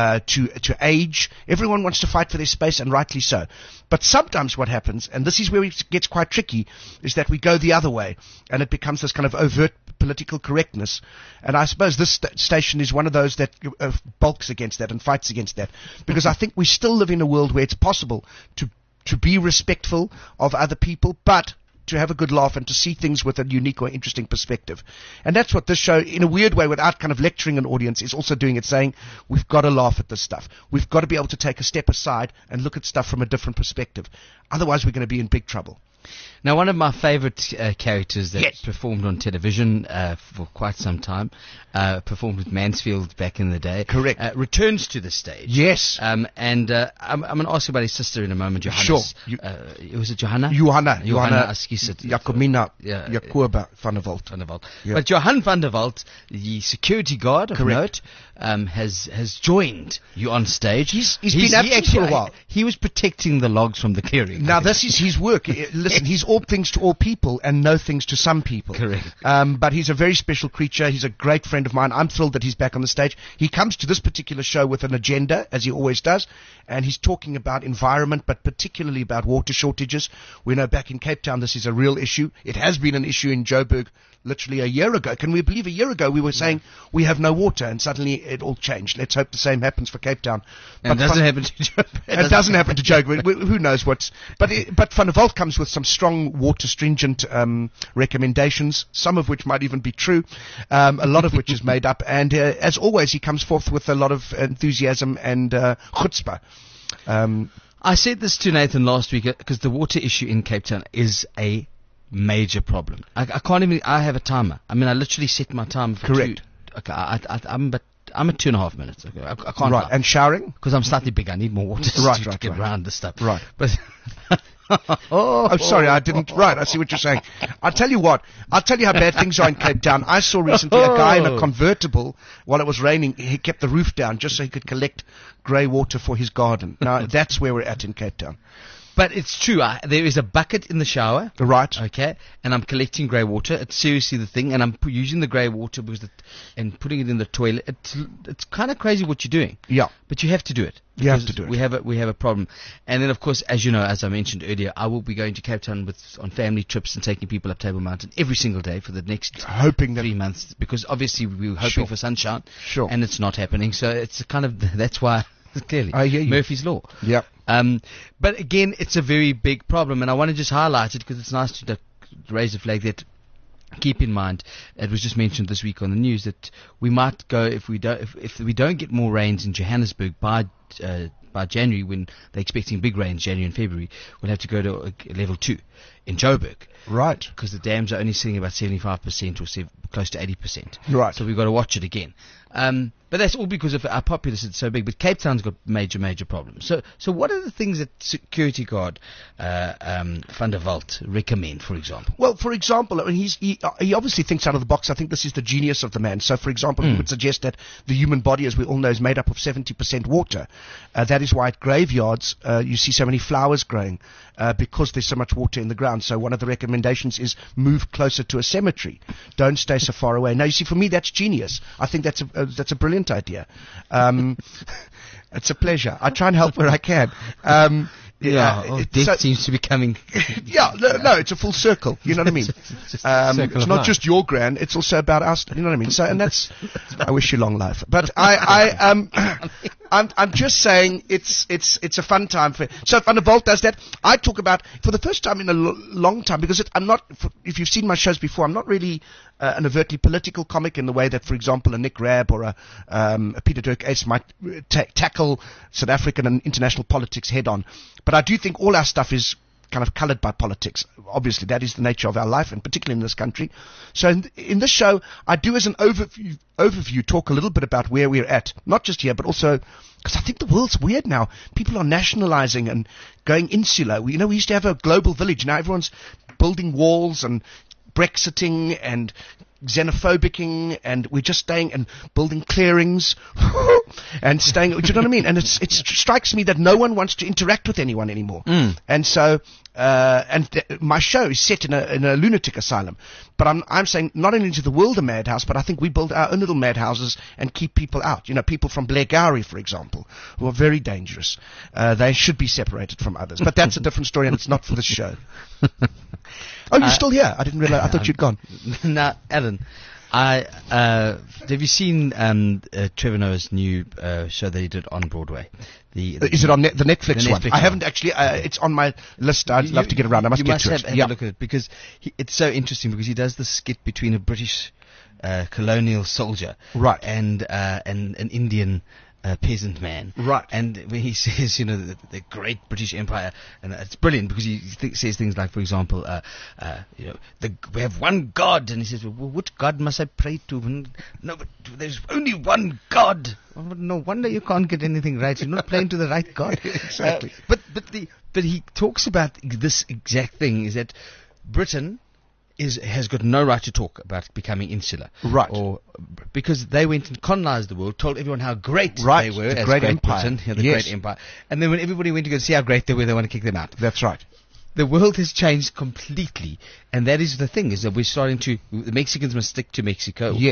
to age. Everyone wants to fight for their space, and rightly so. But sometimes what happens, and this is where it gets quite tricky, is that we go the other way, and it becomes this kind of overt political correctness. And I suppose this station is one of those that bulks against that and fights against that, because I think we still live in a world where it's possible to be respectful of other people, but to have a good laugh and to see things with a unique or interesting perspective. And that's what this show, in a weird way, without kind of lecturing an audience, is also doing. It's saying, we've got to laugh at this stuff. We've got to be able to take a step aside and look at stuff from a different perspective. Otherwise, we're going to be in big trouble. Now, one of my favourite characters that Yes. performed on television for quite some time, performed with Mansfield back in the day. Correct. Returns to the stage. Yes. I'm going to ask you about his sister in a moment, Johanna. Sure. Was it Johanna? Johanna Askies. Jacomina Yeah. Jacoba van der Walt. Van der Walt. Yeah. But Johan van der Walt, the security guard of Correct. note, has joined you on stage. He's been absent for a while. He was protecting the logs from the clearing. Now, this is his work. Listen, he's all things to all people and no things to some people. Correct. But he's a very special creature. He's a great friend of mine. I'm thrilled that he's back on the stage. He comes to this particular show with an agenda, as he always does, and he's talking about environment, but particularly about water shortages. We know back in Cape Town this is a real issue. It has been an issue in Joburg literally a year ago. Can we believe a year ago we were saying we have no water, and suddenly it all changed? Let's hope the same happens for Cape Town. And it doesn't happen to Joburg. It doesn't happen to Joburg. Who knows what's... But Van der Walt comes with some strong water stringent recommendations, some of which might even be true, a lot of which is made up. And as always, he comes forth with a lot of enthusiasm and chutzpah. I said this to Nathan last week because the water issue in Cape Town is a major problem. I can't even. I have a timer. I mean, I literally set my timer for Correct. Okay, I'm at 2.5 minutes. Okay, I can't. Right, and showering? Because I'm slightly big. I need more water to get around this stuff. Right. But oh, sorry, I didn't. Right, I see what you're saying. I'll tell you what. I'll tell you how bad things are in Cape Town. I saw recently a guy in a convertible while it was raining. He kept the roof down just so he could collect grey water for his garden. Now, that's where we're at in Cape Town. But it's true. There is a bucket in the shower. Right. Okay. And I'm collecting grey water. It's seriously the thing. And I'm using the grey water and putting it in the toilet. It's kind of crazy what you're doing. Yeah. But you have to do it. You have to do it. We have a problem. And then, of course, as you know, as I mentioned earlier, I will be going to Cape Town on family trips and taking people up Table Mountain every single day for the next 3 months. Because obviously we were hoping for sunshine. Sure. And it's not happening. So it's kind of, that's why, clearly, I hear you. Murphy's Law. Yeah. But again, it's a very big problem, and I want to just highlight it because it's nice to raise a flag that keep in mind. It was just mentioned this week on the news that we might go if we don't get more rains in Johannesburg by January, when they're expecting big rains January and February, we'll have to go to level 2 in Joburg. Right. Because the dams are only sitting about 75% or close to 80%. Right. So we've got to watch it again. But that's all because of our populace is so big. But Cape Town's got major problems. So what are the things that security guard Van der Walt recommend, for example? Well, for example, I mean, he obviously thinks out of the box. I think this is the genius of the man. So, for example, he would suggest that the human body, as we all know, is made up of 70% water. That is why at graveyards you see so many flowers growing because there's so much water in the ground. So one of the recommendations is move closer to a cemetery. Don't stay so far away. Now, you see, for me, that's genius. I think that's a brilliant idea. It's a pleasure. I try and help where I can. Death seems to be coming. Yeah, no, it's a full circle. You know what I mean? It's not just your grand; it's also about us. You know what I mean? So, and that's. I wish you long life, but I'm just saying it's a fun time for. So Van der Walt does that. I talk about for the first time in a long time because I'm not. If you've seen my shows before, I'm not really an overtly political comic in the way that, for example, a Nick Rabb or a Peter Dirk Ace might tackle South African and international politics head on. But I do think all our stuff is kind of coloured by politics. Obviously, that is the nature of our life, and particularly in this country. So in this show, I do as an overview talk a little bit about where we're at, not just here, but also because I think the world's weird now. People are nationalising and going insular. We used to have a global village. Now everyone's building walls and Brexiting and xenophobicing, and we're just staying and building clearings and staying. Do you know what I mean? And it strikes me that no one wants to interact with anyone anymore. And so, my show is set in a lunatic asylum. But I'm saying not only is the world a madhouse, but I think we build our own little madhouses and keep people out. You know, people from Blair Gowrie, for example, who are very dangerous. They should be separated from others. But that's a different story, and it's not for this show. Oh, you're still here? I didn't realize. I thought you'd gone. No, Alan. Have you seen Trevor Noah's new show that he did on Broadway? Is it on the Netflix one? I haven't actually. It's on my list. I'd love to get around. I must get to it. Have a look at it because it's so interesting because he does this skit between a British colonial soldier, right, and an Indian peasant man, right? And when he says, the great British Empire, and it's brilliant because he says things like, for example, we have one God, and he says, well, what God must I pray to? No, but there's only one God. Well, no wonder you can't get anything right. You're not praying to the right God. Exactly. But he talks about this exact thing: is that Britain has got no right to talk about becoming insular. Right. Or because they went and colonized the world, told everyone how great they were the as Great Great Empire. Britain, the Great Empire. And then when everybody went to go see how great they were, they want to kick them out. That's right. The world has changed completely. And that is the thing, is that we're starting to... The Mexicans must stick to Mexico. Yes.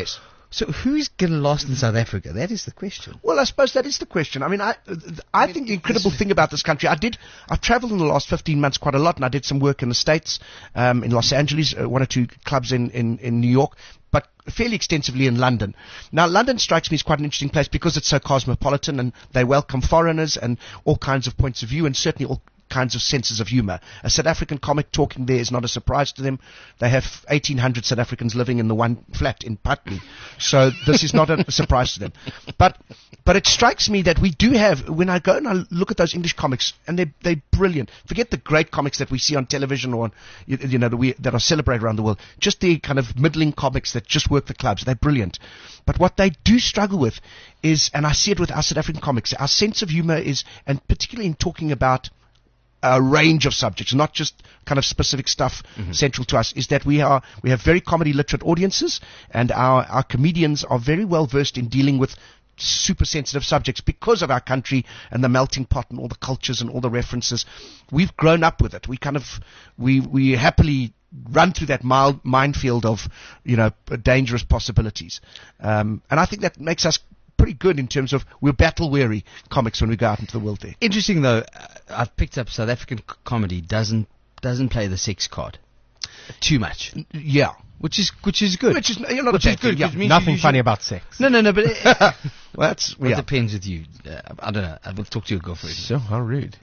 So who's going to last in South Africa? That is the question. Well, I suppose that is the question. I mean, I think the incredible thing about this country, I've traveled in the last 15 months quite a lot, and I did some work in the States, in Los Angeles, one or two clubs in New York, but fairly extensively in London. Now, London strikes me as quite an interesting place because it's so cosmopolitan, and they welcome foreigners and all kinds of points of view, and certainly all kinds of senses of humor. A South African comic talking there is not a surprise to them. They have 1,800 South Africans living in the one flat in Putney, so this is not a surprise to them. But it strikes me that we do have, when I go and I look at those English comics, and they're brilliant. Forget the great comics that we see on television or that are celebrated around the world. Just the kind of middling comics that just work the clubs. They're brilliant. But what they do struggle with is, and I see it with our South African comics, our sense of humor is, and particularly in talking about a range of subjects, not just kind of specific stuff central to us, is that we have very comedy literate audiences, and our comedians are very well versed in dealing with super sensitive subjects because of our country and the melting pot and all the cultures and all the references. We've grown up with it. We happily run through that minefield of, dangerous possibilities. And I think that makes us pretty good in terms of we're battle-weary comics when we go out into the world there. Interesting, though, I've picked up South African comedy doesn't play the sex card too much. Yeah. Which is good. Which is good. Yeah. Nothing funny about sex. No, but it well, depends with you. I don't know. I will talk to your girlfriend. Sure, how rude.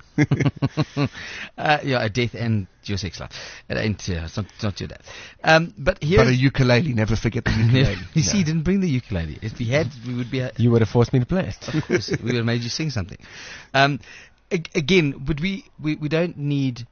A death and your sex life. It ain't. It's not your dad. But a ukulele. Never forget the ukulele. You see, he didn't bring the ukulele. If he had, we would be. You would have forced me to play it. Of course, we would have made you sing something. Again, but we don't need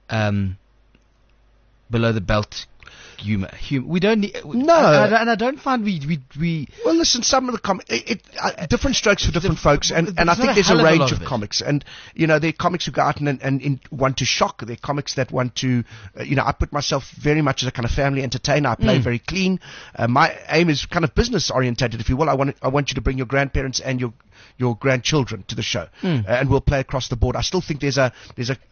below the belt humor. We don't need. No, and I don't find we. Well, listen, some of the different strokes for different folks, and I think there's a range of comics, and there are comics who go out and want to shock. There are comics that want to, I put myself very much as a kind of family entertainer. I play very clean. My aim is kind of business orientated, if you will. I want you to bring your grandparents and your grandchildren to the show, and we'll play across the board. I still think there's a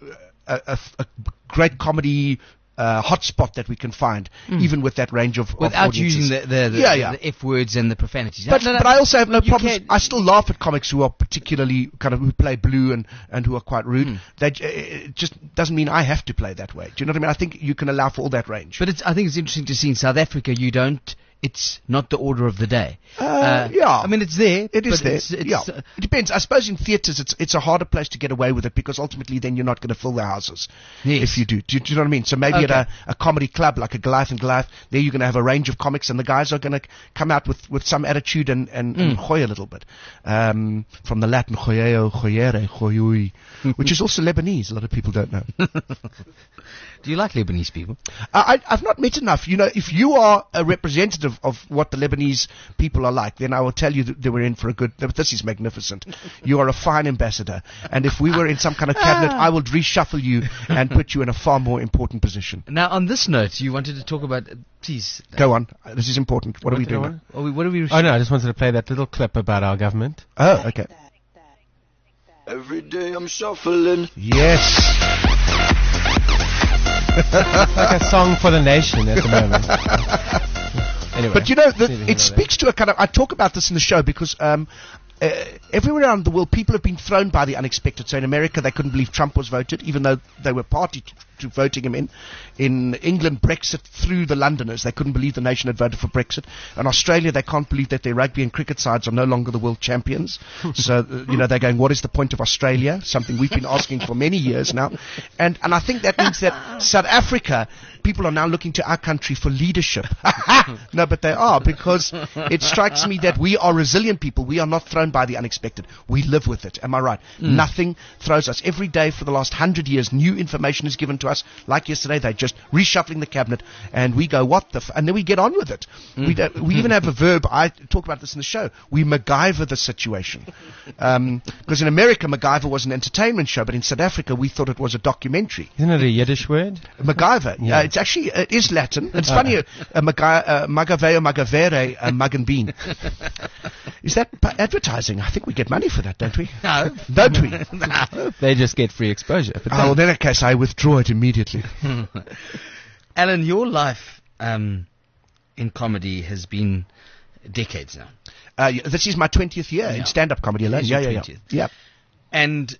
great comedy hotspot that we can find, even with that range of without audiences. using the F words and the profanities. But I also have no problems. I still laugh at comics who are particularly who play blue and who are quite rude. It just doesn't mean I have to play that way. Do you know what I mean? I think you can allow for all that range. But I think it's interesting to see in South Africa it's not the order of the day. Yeah. I mean, it's there. It is there. It depends. I suppose in theatres it's a harder place to get away with it because ultimately then you're not going to fill the houses if you do. Do you know what I mean? So maybe at a comedy club like a Goliath and Goliath, there you're going to have a range of comics and the guys are going to come out with some attitude and gooi a little bit. From the Latin goieo, goiere, goiui, which is also Lebanese. A lot of people don't know. Do you like Lebanese people? I've not met enough. If you are a representative of what the Lebanese people are like, then I will tell you that we're in for a good. This is magnificent. You are a fine ambassador, and if we were in some kind of cabinet, I will reshuffle you and put you in a far more important position. Now, on this note, you wanted to talk about. Please go on. This is important. What are we doing? What are we? Oh no, I just wanted to play that little clip about our government. Oh, okay. Every day I'm shuffling. Yes. Like a song for the nation at the moment. Anyway, but it speaks to a kind of. I talk about this in the show because everywhere around the world, people have been thrown by the unexpected. So in America, they couldn't believe Trump was voted, even though they were party to voting him in. In England, Brexit threw the Londoners. They couldn't believe the nation had voted for Brexit. In Australia, they can't believe that their rugby and cricket sides are no longer the world champions. So, they're going, what is the point of Australia? Something we've been asking for many years now. And I think that means that South Africa, people are now looking to our country for leadership. No, but they are, because it strikes me that we are resilient people. We are not thrown by the unexpected. We live with it. Am I right? Nothing throws us. Every day for the last 100 years, new information is given to us. Like yesterday, they just reshuffling the cabinet, and we go, what the and then we get on with it. We even have a verb. I talk about this in the show. We MacGyver the situation. Because in America, MacGyver was an entertainment show, but in South Africa, we thought it was a documentary. Isn't it a Yiddish word? MacGyver. Yeah. It's actually, it is Latin. It's funny, Magaveo, Magavere, Mug and Bean. Is that advertising? I think we get money for that, don't we? No. Don't we? No. They just get free exposure. Well, in that case, I withdraw it immediately. Alan, your life in comedy has been decades now. This is my 20th year in stand-up comedy alone. This is your 20th. Yeah. And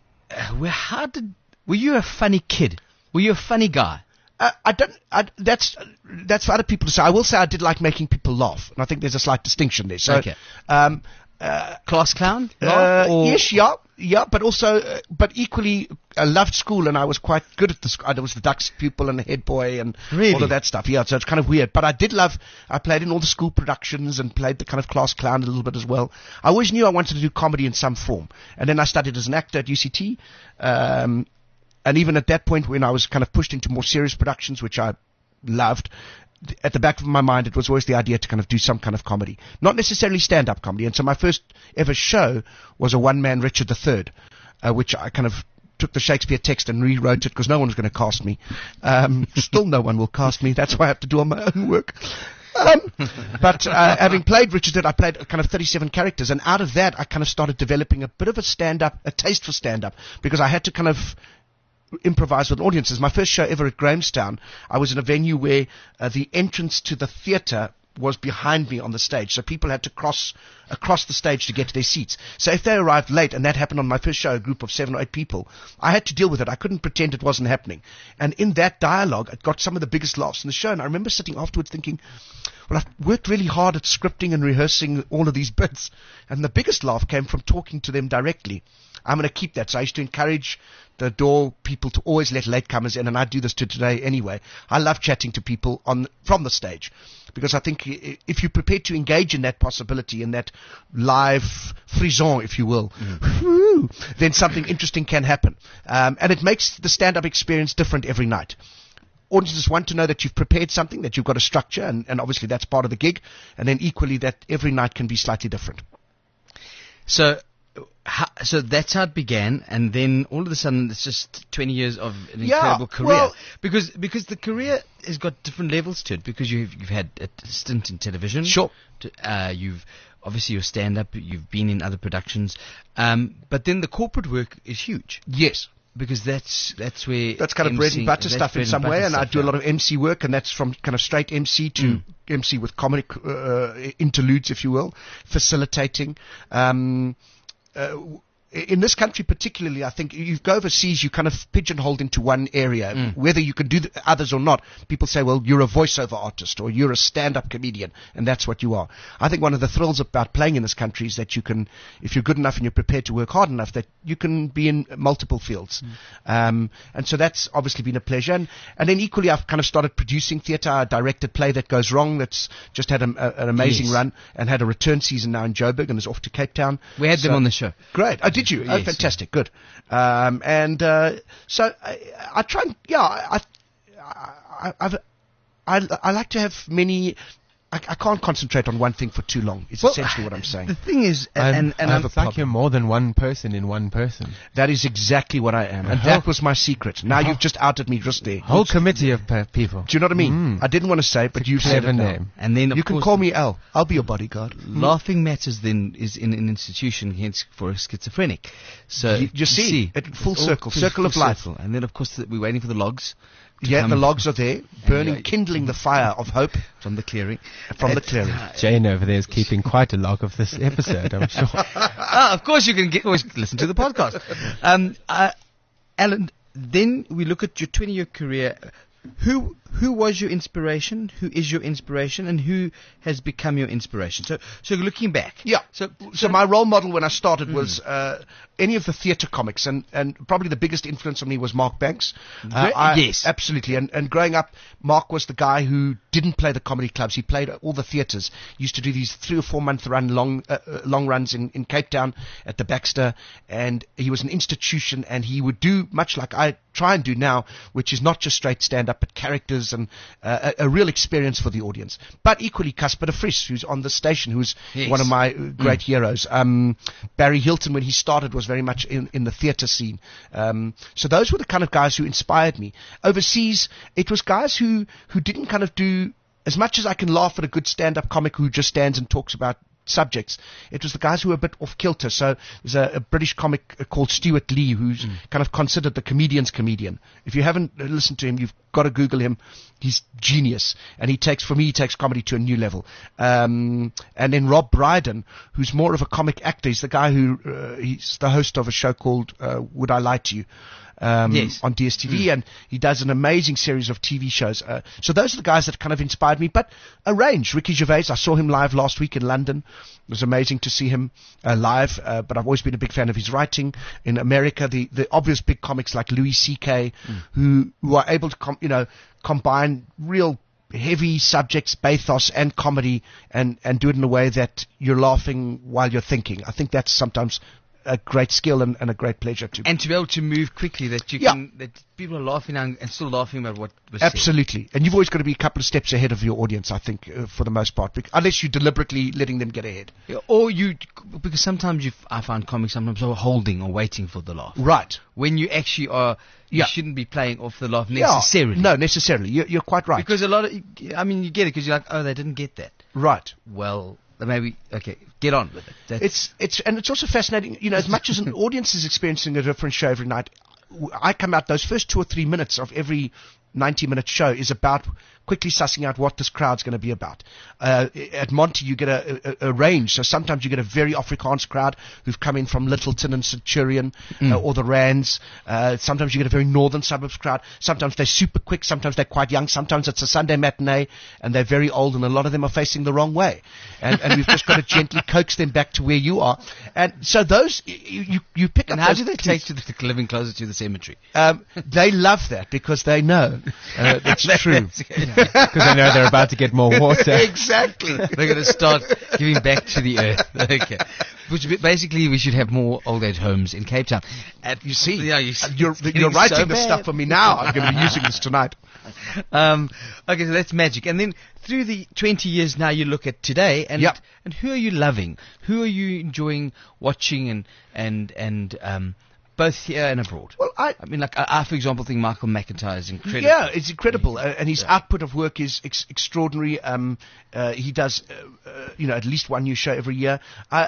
were you a funny kid? Were you a funny guy? That's for other people to say. I will say I did like making people laugh, and I think there's a slight distinction there. So, Okay. Class clown? Or- yes, yeah, but also, but equally, I loved school, and I was quite good at the school. I was the Ducks pupil and the head boy and Really? all of that stuff. Yeah, so it's kind of weird. But I played in all the school productions and played the kind of class clown a little bit as well. I always knew I wanted to do comedy in some form. And then I studied as an actor at UCT. And even at that point, when I was kind of pushed into more serious productions, which I loved, at the back of my mind, it was always the idea to kind of do some kind of comedy. Not necessarily stand-up comedy. And so my first ever show was a one-man Richard III, which I kind of took the Shakespeare text and rewrote it because no one was going to cast me. Still no one will cast me. That's why I have to do all my own work. But having played Richard III, I played kind of 37 characters. And out of that, I kind of started developing a bit of a taste for stand-up, because I had to kind of improvise with audiences. My first show ever at Grahamstown, I was in a venue where the entrance to the theatre was behind me on the stage, so people had to cross across the stage to get to their seats. So if they arrived late, and that happened on my first show, a group of 7 or 8 people, I had to deal with it. I couldn't pretend it wasn't happening. And in that dialogue, it got some of the biggest laughs in the show. And I remember sitting afterwards thinking, well, I've worked really hard at scripting and rehearsing all of these bits, and the biggest laugh came from talking to them directly. I'm going to keep that. So I used to encourage the door people to always let latecomers in, and I do this to today anyway. I love chatting to people from the stage, because I think if you're prepared to engage in that possibility, in that live frisson, if you will, then something interesting can happen. And it makes the stand-up experience different every night. Audiences want to know that you've prepared something, that you've got a structure, and obviously that's part of the gig, and then equally that every night can be slightly different. So that's how it began, and then all of a sudden it's just 20 years of an incredible career. Well, because the career has got different levels to it, because you've had a stint in television. Sure. You've obviously your stand-up, you've been in other productions, but then the corporate work is huge. Yes. Because that's where... That's kind of bread and butter stuff in some way, and I do a lot of MC work, and that's from kind of straight MC to MC with comic interludes, if you will, facilitating. In this country particularly, I think you go overseas, you kind of pigeonholed into one area. Whether you can do the others or not, people say, well, you're a voiceover artist or you're a stand-up comedian, and that's what you are. I think one of the thrills about playing in this country is that you can, if you're good enough and you're prepared to work hard enough, that you can be in multiple fields. And so that's obviously been a pleasure. And then equally, I've kind of started producing theatre. I directed Play That Goes Wrong, that's just had an amazing run and had a return season now in Joburg and is off to Cape Town. We had them on the show. Great. Did you? Yes, oh, fantastic. Good. So I try and, I like to have many. I can't concentrate on one thing for too long. It's essentially what I'm saying. The thing is, and I'm it's like you're more than one person in one person. That is exactly what I am, and that was my secret. Now you've just outed me just there. Whole committee of people. Do you know what I mean? I didn't want to say it, but you've said it now. Name. And then You can call me Al. I'll be your bodyguard. Laughing Matters then is in an institution hence for a schizophrenic. So You see, full circle, circle of life. circle. And then of course we're waiting for the logs. Yeah, the logs are there, burning, kindling the fire of hope from the clearing. The clearing. Jane over there is keeping quite a log of this episode, I'm sure. Of course you can always listen to the podcast. Alan, then we look at your 20-year career. Who was your inspiration? Who is your inspiration? And who has become your inspiration? So looking back. Yeah. So my role model when I started was any of the theatre comics, and probably the biggest influence on me was Mark Banks. Yes. Absolutely. And growing up, Mark was the guy who didn't play the comedy clubs. He played all the theatres. He used to do these 3 or 4 month long runs in Cape Town at the Baxter, and he was an institution, and he would do much like I try and do now, which is not just straight stand-up, but characters and a real experience for the audience. But equally, Casper de Vries, who's on the station, who's one of my great heroes. Barry Hilton, when he started, was very much in the theatre scene. So those were the kind of guys who inspired me. Overseas, it was guys who didn't kind of do, as much as I can laugh at a good stand-up comic who just stands and talks about subjects, it was the guys who were a bit off kilter. So there's a British comic called Stuart Lee, who's kind of considered the comedian's comedian. If you haven't listened to him, you've got to Google him. He's genius, and he takes comedy to a new level. And then Rob Brydon, who's more of a comic actor. He's the guy he's the host of a show called Would I Lie to You? Yes. On DSTV, and he does an amazing series of TV shows. So those are the guys that kind of inspired me, but a range. Ricky Gervais, I saw him live last week in London. It was amazing to see him live, but I've always been a big fan of his writing. In America, the obvious big comics like Louis C.K., who are able to combine real heavy subjects, bathos, and comedy, and do it in a way that you're laughing while you're thinking. I think that's sometimes a great skill and a great pleasure to. And to be able to move quickly, that you can, that people are laughing and still laughing about what was Absolutely. Said. And you've always got to be a couple of steps ahead of your audience, I think, for the most part, unless you're deliberately letting them get ahead. Yeah, because sometimes I find comics sometimes are holding or waiting for the laugh. Right. When you actually are, you shouldn't be playing off the laugh necessarily. No, necessarily. You're quite right. Because you get it because you're like, oh, they didn't get that. Right. Well, maybe, okay, get on with it. It's also fascinating, as much as an audience is experiencing a different show every night, I come out, those first 2 or 3 minutes of every 90-minute show is about quickly sussing out what this crowd's going to be about. At Monty, you get a range. So sometimes you get a very Afrikaans crowd who've come in from Littleton and Centurion or the Rands. Sometimes you get a very northern suburbs crowd. Sometimes they're super quick. Sometimes they're quite young. Sometimes it's a Sunday matinee and they're very old, and a lot of them are facing the wrong way. And we've just got to gently coax them back to where you are. And so those, you pick up. And how do they take to living closer to the cemetery? They love that because they know that's true. Because they know they're about to get more water. Exactly. They're going to start giving back to the earth. Okay. Which basically we should have more old age homes in Cape Town. You see, you're writing so this stuff for me now. I'm going to be using this tonight. Okay, so that's magic. And then through the 20 years now, you look at today, and who are you loving? Who are you enjoying watching and both here and abroad? Well, I mean, like I, for example, think Michael McIntyre is incredible. Yeah, it's incredible, and his output of work is extraordinary. He does, at least one new show every year.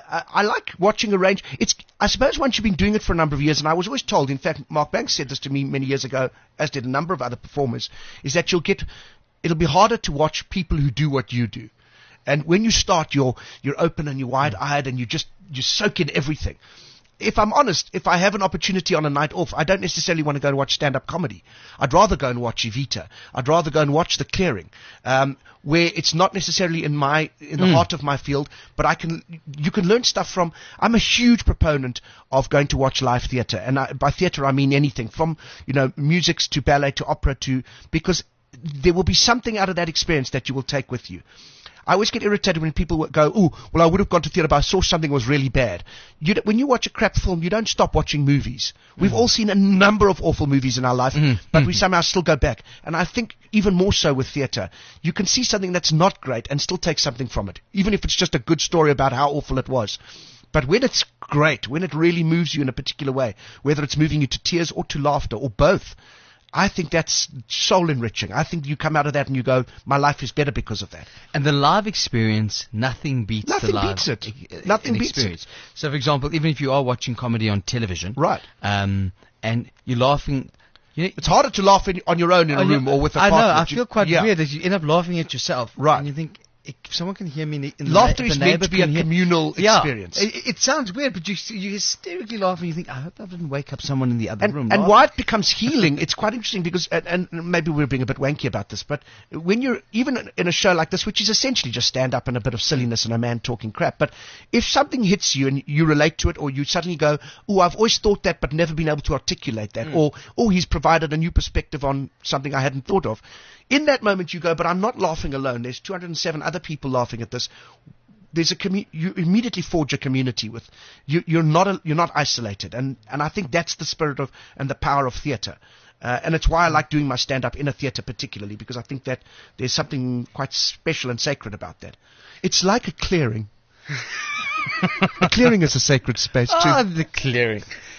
I like watching a range. I suppose once you've been doing it for a number of years, and I was always told, in fact, Mark Banks said this to me many years ago, as did a number of other performers, is that it'll be harder to watch people who do what you do. And when you start, you're open and you're wide-eyed and you soak in everything. If I'm honest, if I have an opportunity on a night off, I don't necessarily want to go and watch stand-up comedy. I'd rather go and watch Evita. I'd rather go and watch The Clearing, where it's not necessarily in the heart of my field, but you can learn stuff from. I'm a huge proponent of going to watch live theatre, and by theatre I mean anything from musics to ballet to opera because there will be something out of that experience that you will take with you. I always get irritated when people go, "Oh, well, I would have gone to theatre, but I saw something was really bad." When you watch a crap film, you don't stop watching movies. We've all seen a number of awful movies in our life, but we somehow still go back. And I think even more so with theatre, you can see something that's not great and still take something from it, even if it's just a good story about how awful it was. But when it's great, when it really moves you in a particular way, whether it's moving you to tears or to laughter or both, I think that's soul enriching. I think you come out of that and you go, my life is better because of that. And the live experience, nothing beats the live experience. So, for example, even if you are watching comedy on television, right, and you're laughing, it's harder to laugh on your own in a room or with a partner. I know. I feel quite weird that you end up laughing at yourself, right? And you think, if someone can hear me in laughter is meant to be a communal experience. It sounds weird, but you hysterically laugh and you think, I hope I didn't wake up someone in the other room. And why it becomes healing, it's quite interesting because, and maybe we're being a bit wanky about this, but when you're even in a show like this, which is essentially just stand up and a bit of silliness and a man talking crap, but if something hits you and you relate to it, or you suddenly go, oh, I've always thought that but never been able to articulate that, or he's provided a new perspective on something I hadn't thought of. In that moment you go, but I'm not laughing alone. There's 207 other people laughing at this. There's you immediately forge a community with. You're not isolated, and I think that's the spirit of and the power of theatre. And it's why I like doing my stand-up in a theatre particularly, because I think that there's something quite special and sacred about that. It's like a clearing. A clearing is a sacred space too. Ah, the clearing.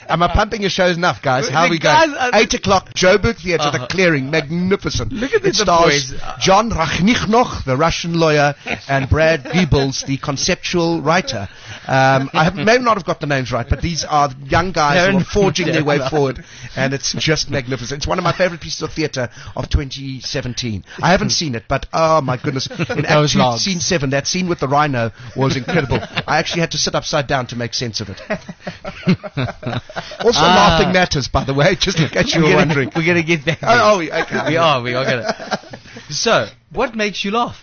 Am I pumping your shows enough, guys? How are we going? 8 o'clock, Joburg Theatre, The Clearing. Magnificent. Look at It the stars boys. John Rachnichnoch, the Russian lawyer, and Brad Goebbels, the conceptual writer. May not have got the names right, but these are young guys who are forging their way forward, and it's just magnificent. It's one of my favorite pieces of theatre of 2017. I haven't seen it, but oh my goodness. In Act 2, Scene 7, that scene with the rhino was incredible. I actually had to sit upside down to make sense of it. Also, laughing matters, by the way, just in case you were wondering. We're going to get back there. Okay. We are going to. So, what makes you laugh?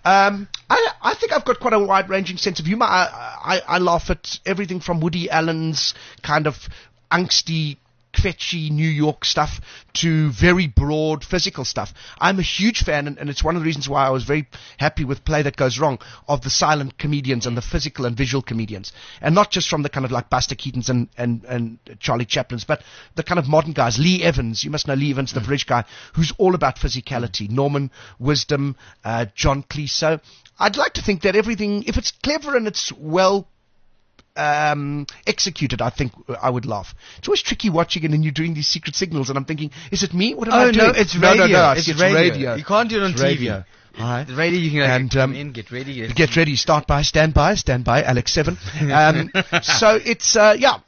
I think I've got quite a wide-ranging sense of humor. I laugh at everything from Woody Allen's kind of angsty, fetchy New York stuff to very broad physical stuff. I'm a huge fan, and it's one of the reasons why I was very happy with Play That Goes Wrong, of the silent comedians and the physical and visual comedians. And not just from the kind of like Buster Keatons and Charlie Chaplin's, but the kind of modern guys. Lee Evans, you must know Lee Evans, the British guy, who's all about physicality. Norman Wisdom, John Cleese. So I'd like to think that everything, if it's clever and it's well executed, I think I would laugh. It's always tricky watching it and you're doing these secret signals and I'm thinking, is it me? What am I doing? No, it's radio. No, it's radio. You can't do it on TV. Radio. All right. The radio, you can come in, get ready. Get ready, stand by, Alex 7. So it's,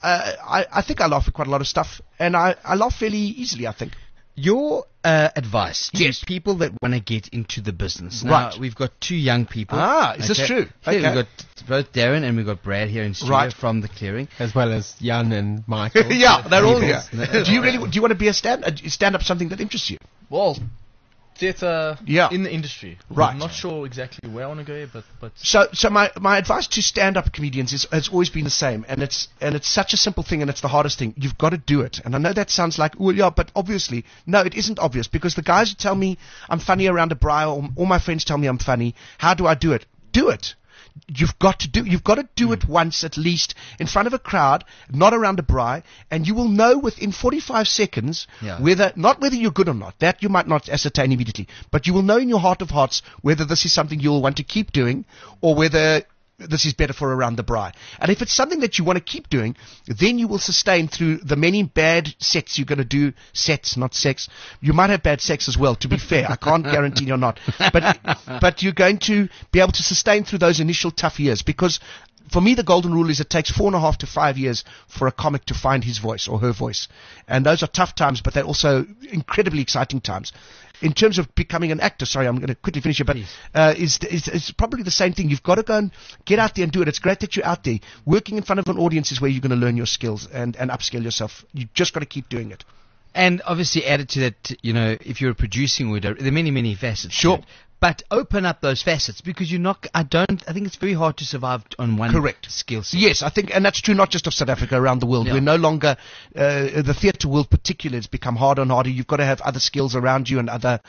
I think I laugh at quite a lot of stuff and I laugh fairly easily, I think. Your advice to Yes. people that want to get into the business. Now, Right. we've got two young people. Is this true? Yeah, Okay. we've got both Darren and we've got Brad here in studio Right. from The Clearing. As well as Jan and Michael. Yeah, they're all here. Peoples. Do you want to be a stand-up something that interests you? Well, theatre Yeah. in the industry. Right. I'm not sure exactly where I want to go, but So my advice to stand-up comedians has always been the same, and it's such a simple thing, and it's the hardest thing. You've got to do it, and I know that sounds like, well, yeah, but obviously, no, it isn't obvious, because the guys who tell me I'm funny around a braai, or all my friends tell me I'm funny. How do I do it? Do it. You've got to do it once at least in front of a crowd, not around a braai, and you will know within 45 seconds whether you're good or not. That you might not ascertain immediately, but you will know in your heart of hearts whether this is something you'll want to keep doing or whether this is better for around the braai. And if it's something that you want to keep doing, then you will sustain through the many bad sets you're going to do. Sets, not sex. You might have bad sex as well, to be fair. I can't guarantee you're not. But you're going to be able to sustain through those initial tough years, because for me, the golden rule is it takes 4.5 to 5 years for a comic to find his voice or her voice. And those are tough times, but they're also incredibly exciting times. In terms of becoming an actor, sorry, I'm going to quickly finish here, but it's probably the same thing. You've got to go and get out there and do it. It's great that you're out there. Working in front of an audience is where you're going to learn your skills and upskill yourself. You just got to keep doing it. And obviously added to that, if you're producing, there are many, many facets. to Sure. it. But open up those facets, because I think it's very hard to survive on one skill set. Yes, I think, and that's true not just of South Africa, around the world. Yeah. We're no longer, the theatre world particularly has become harder and harder. You've got to have other skills around you and other,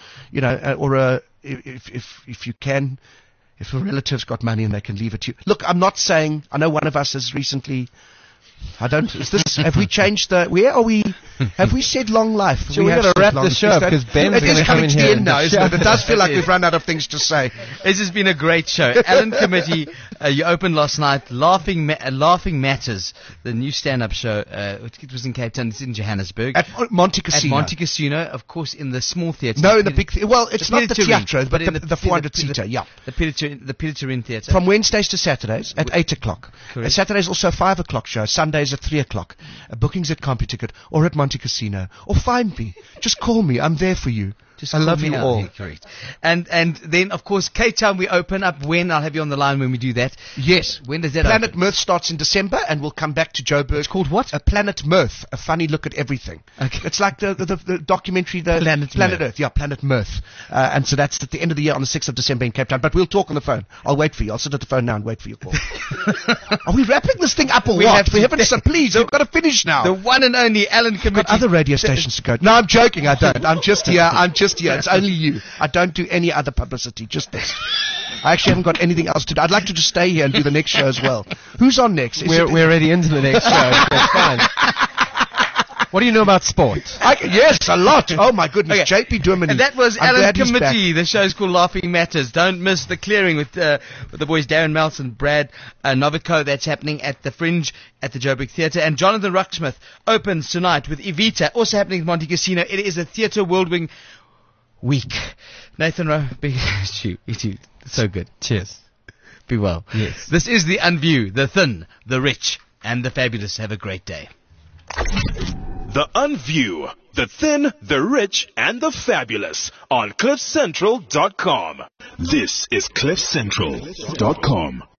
if you can, if a relative's got money and they can leave it to you. Look, I'm not saying, I know one of us has recently, have we changed where are we, have we said long life? So we got to wrap the show up, because Ben's it going is to come coming in to the here. end now, isn't it? It does feel like we've run out of things to say. This has been a great show. Alan Committee, you opened last night. Laughing Matters, the new stand-up show. It was in Cape Town. It's in Johannesburg. At Monte Casino. At Monte Casino, of course, in the small theatre. No, in the big theatre. Well, it's not the Pieter Ring, Teatro, but the 400-seater, yeah. The Pieter Ring Theatre. From Wednesdays to Saturdays at 8 o'clock. Correct. Saturdays also a 5 o'clock show. Sundays at 3 o'clock. Bookings at CompuTicket or at Monte Casino. Or find me. Just call me. I'm there for you. Just I call love me you now. all. Yeah, correct. And then, of course, Cape Town, we open up when? I'll have you on the line when we do that. Yes. When does that Planet open? Mirth starts in December and we'll come back to Joburg. It's called what? Planet Mirth. A funny look at everything. Okay. It's like the documentary, Planet Mirth. Earth. Yeah, Planet Mirth. And so that's at the end of the year on the 6th of December in Cape Town. But we'll talk on the phone. I'll wait for you. I'll sit at the phone now and wait for your call. Are we wrapping this thing up or We what? have to- For heaven's sake, please. We've got to finish now. The one and only Alan Got Committee. other radio stations to go. No, I'm joking. I don't. I'm just here. It's only you. I don't do any other publicity. Just this. I actually haven't got anything else to do. I'd like to just stay here and do the next show as well. Who's on next? We're already into the next show. That's fine. What do you know about sport? Yes, a lot. Oh my goodness, Okay. JP Duermany. And that was I'm Alan glad he's back. Committee. The show's called Laughing Matters. Don't miss the clearing with the boys Darren Meltz and Brad Novico. That's happening at the Fringe at the Joburg Theatre. And Jonathan Rucksmith opens tonight with Evita, also happening at Monte Casino. It is a theatre whirlwind week. Nathan Rowe, big you so good. Cheers. Be well. Yes. This is the Unview, the thin, the rich, and the fabulous. Have a great day. The Unview, the thin, the rich, and the fabulous on CliffCentral.com. This is CliffCentral.com.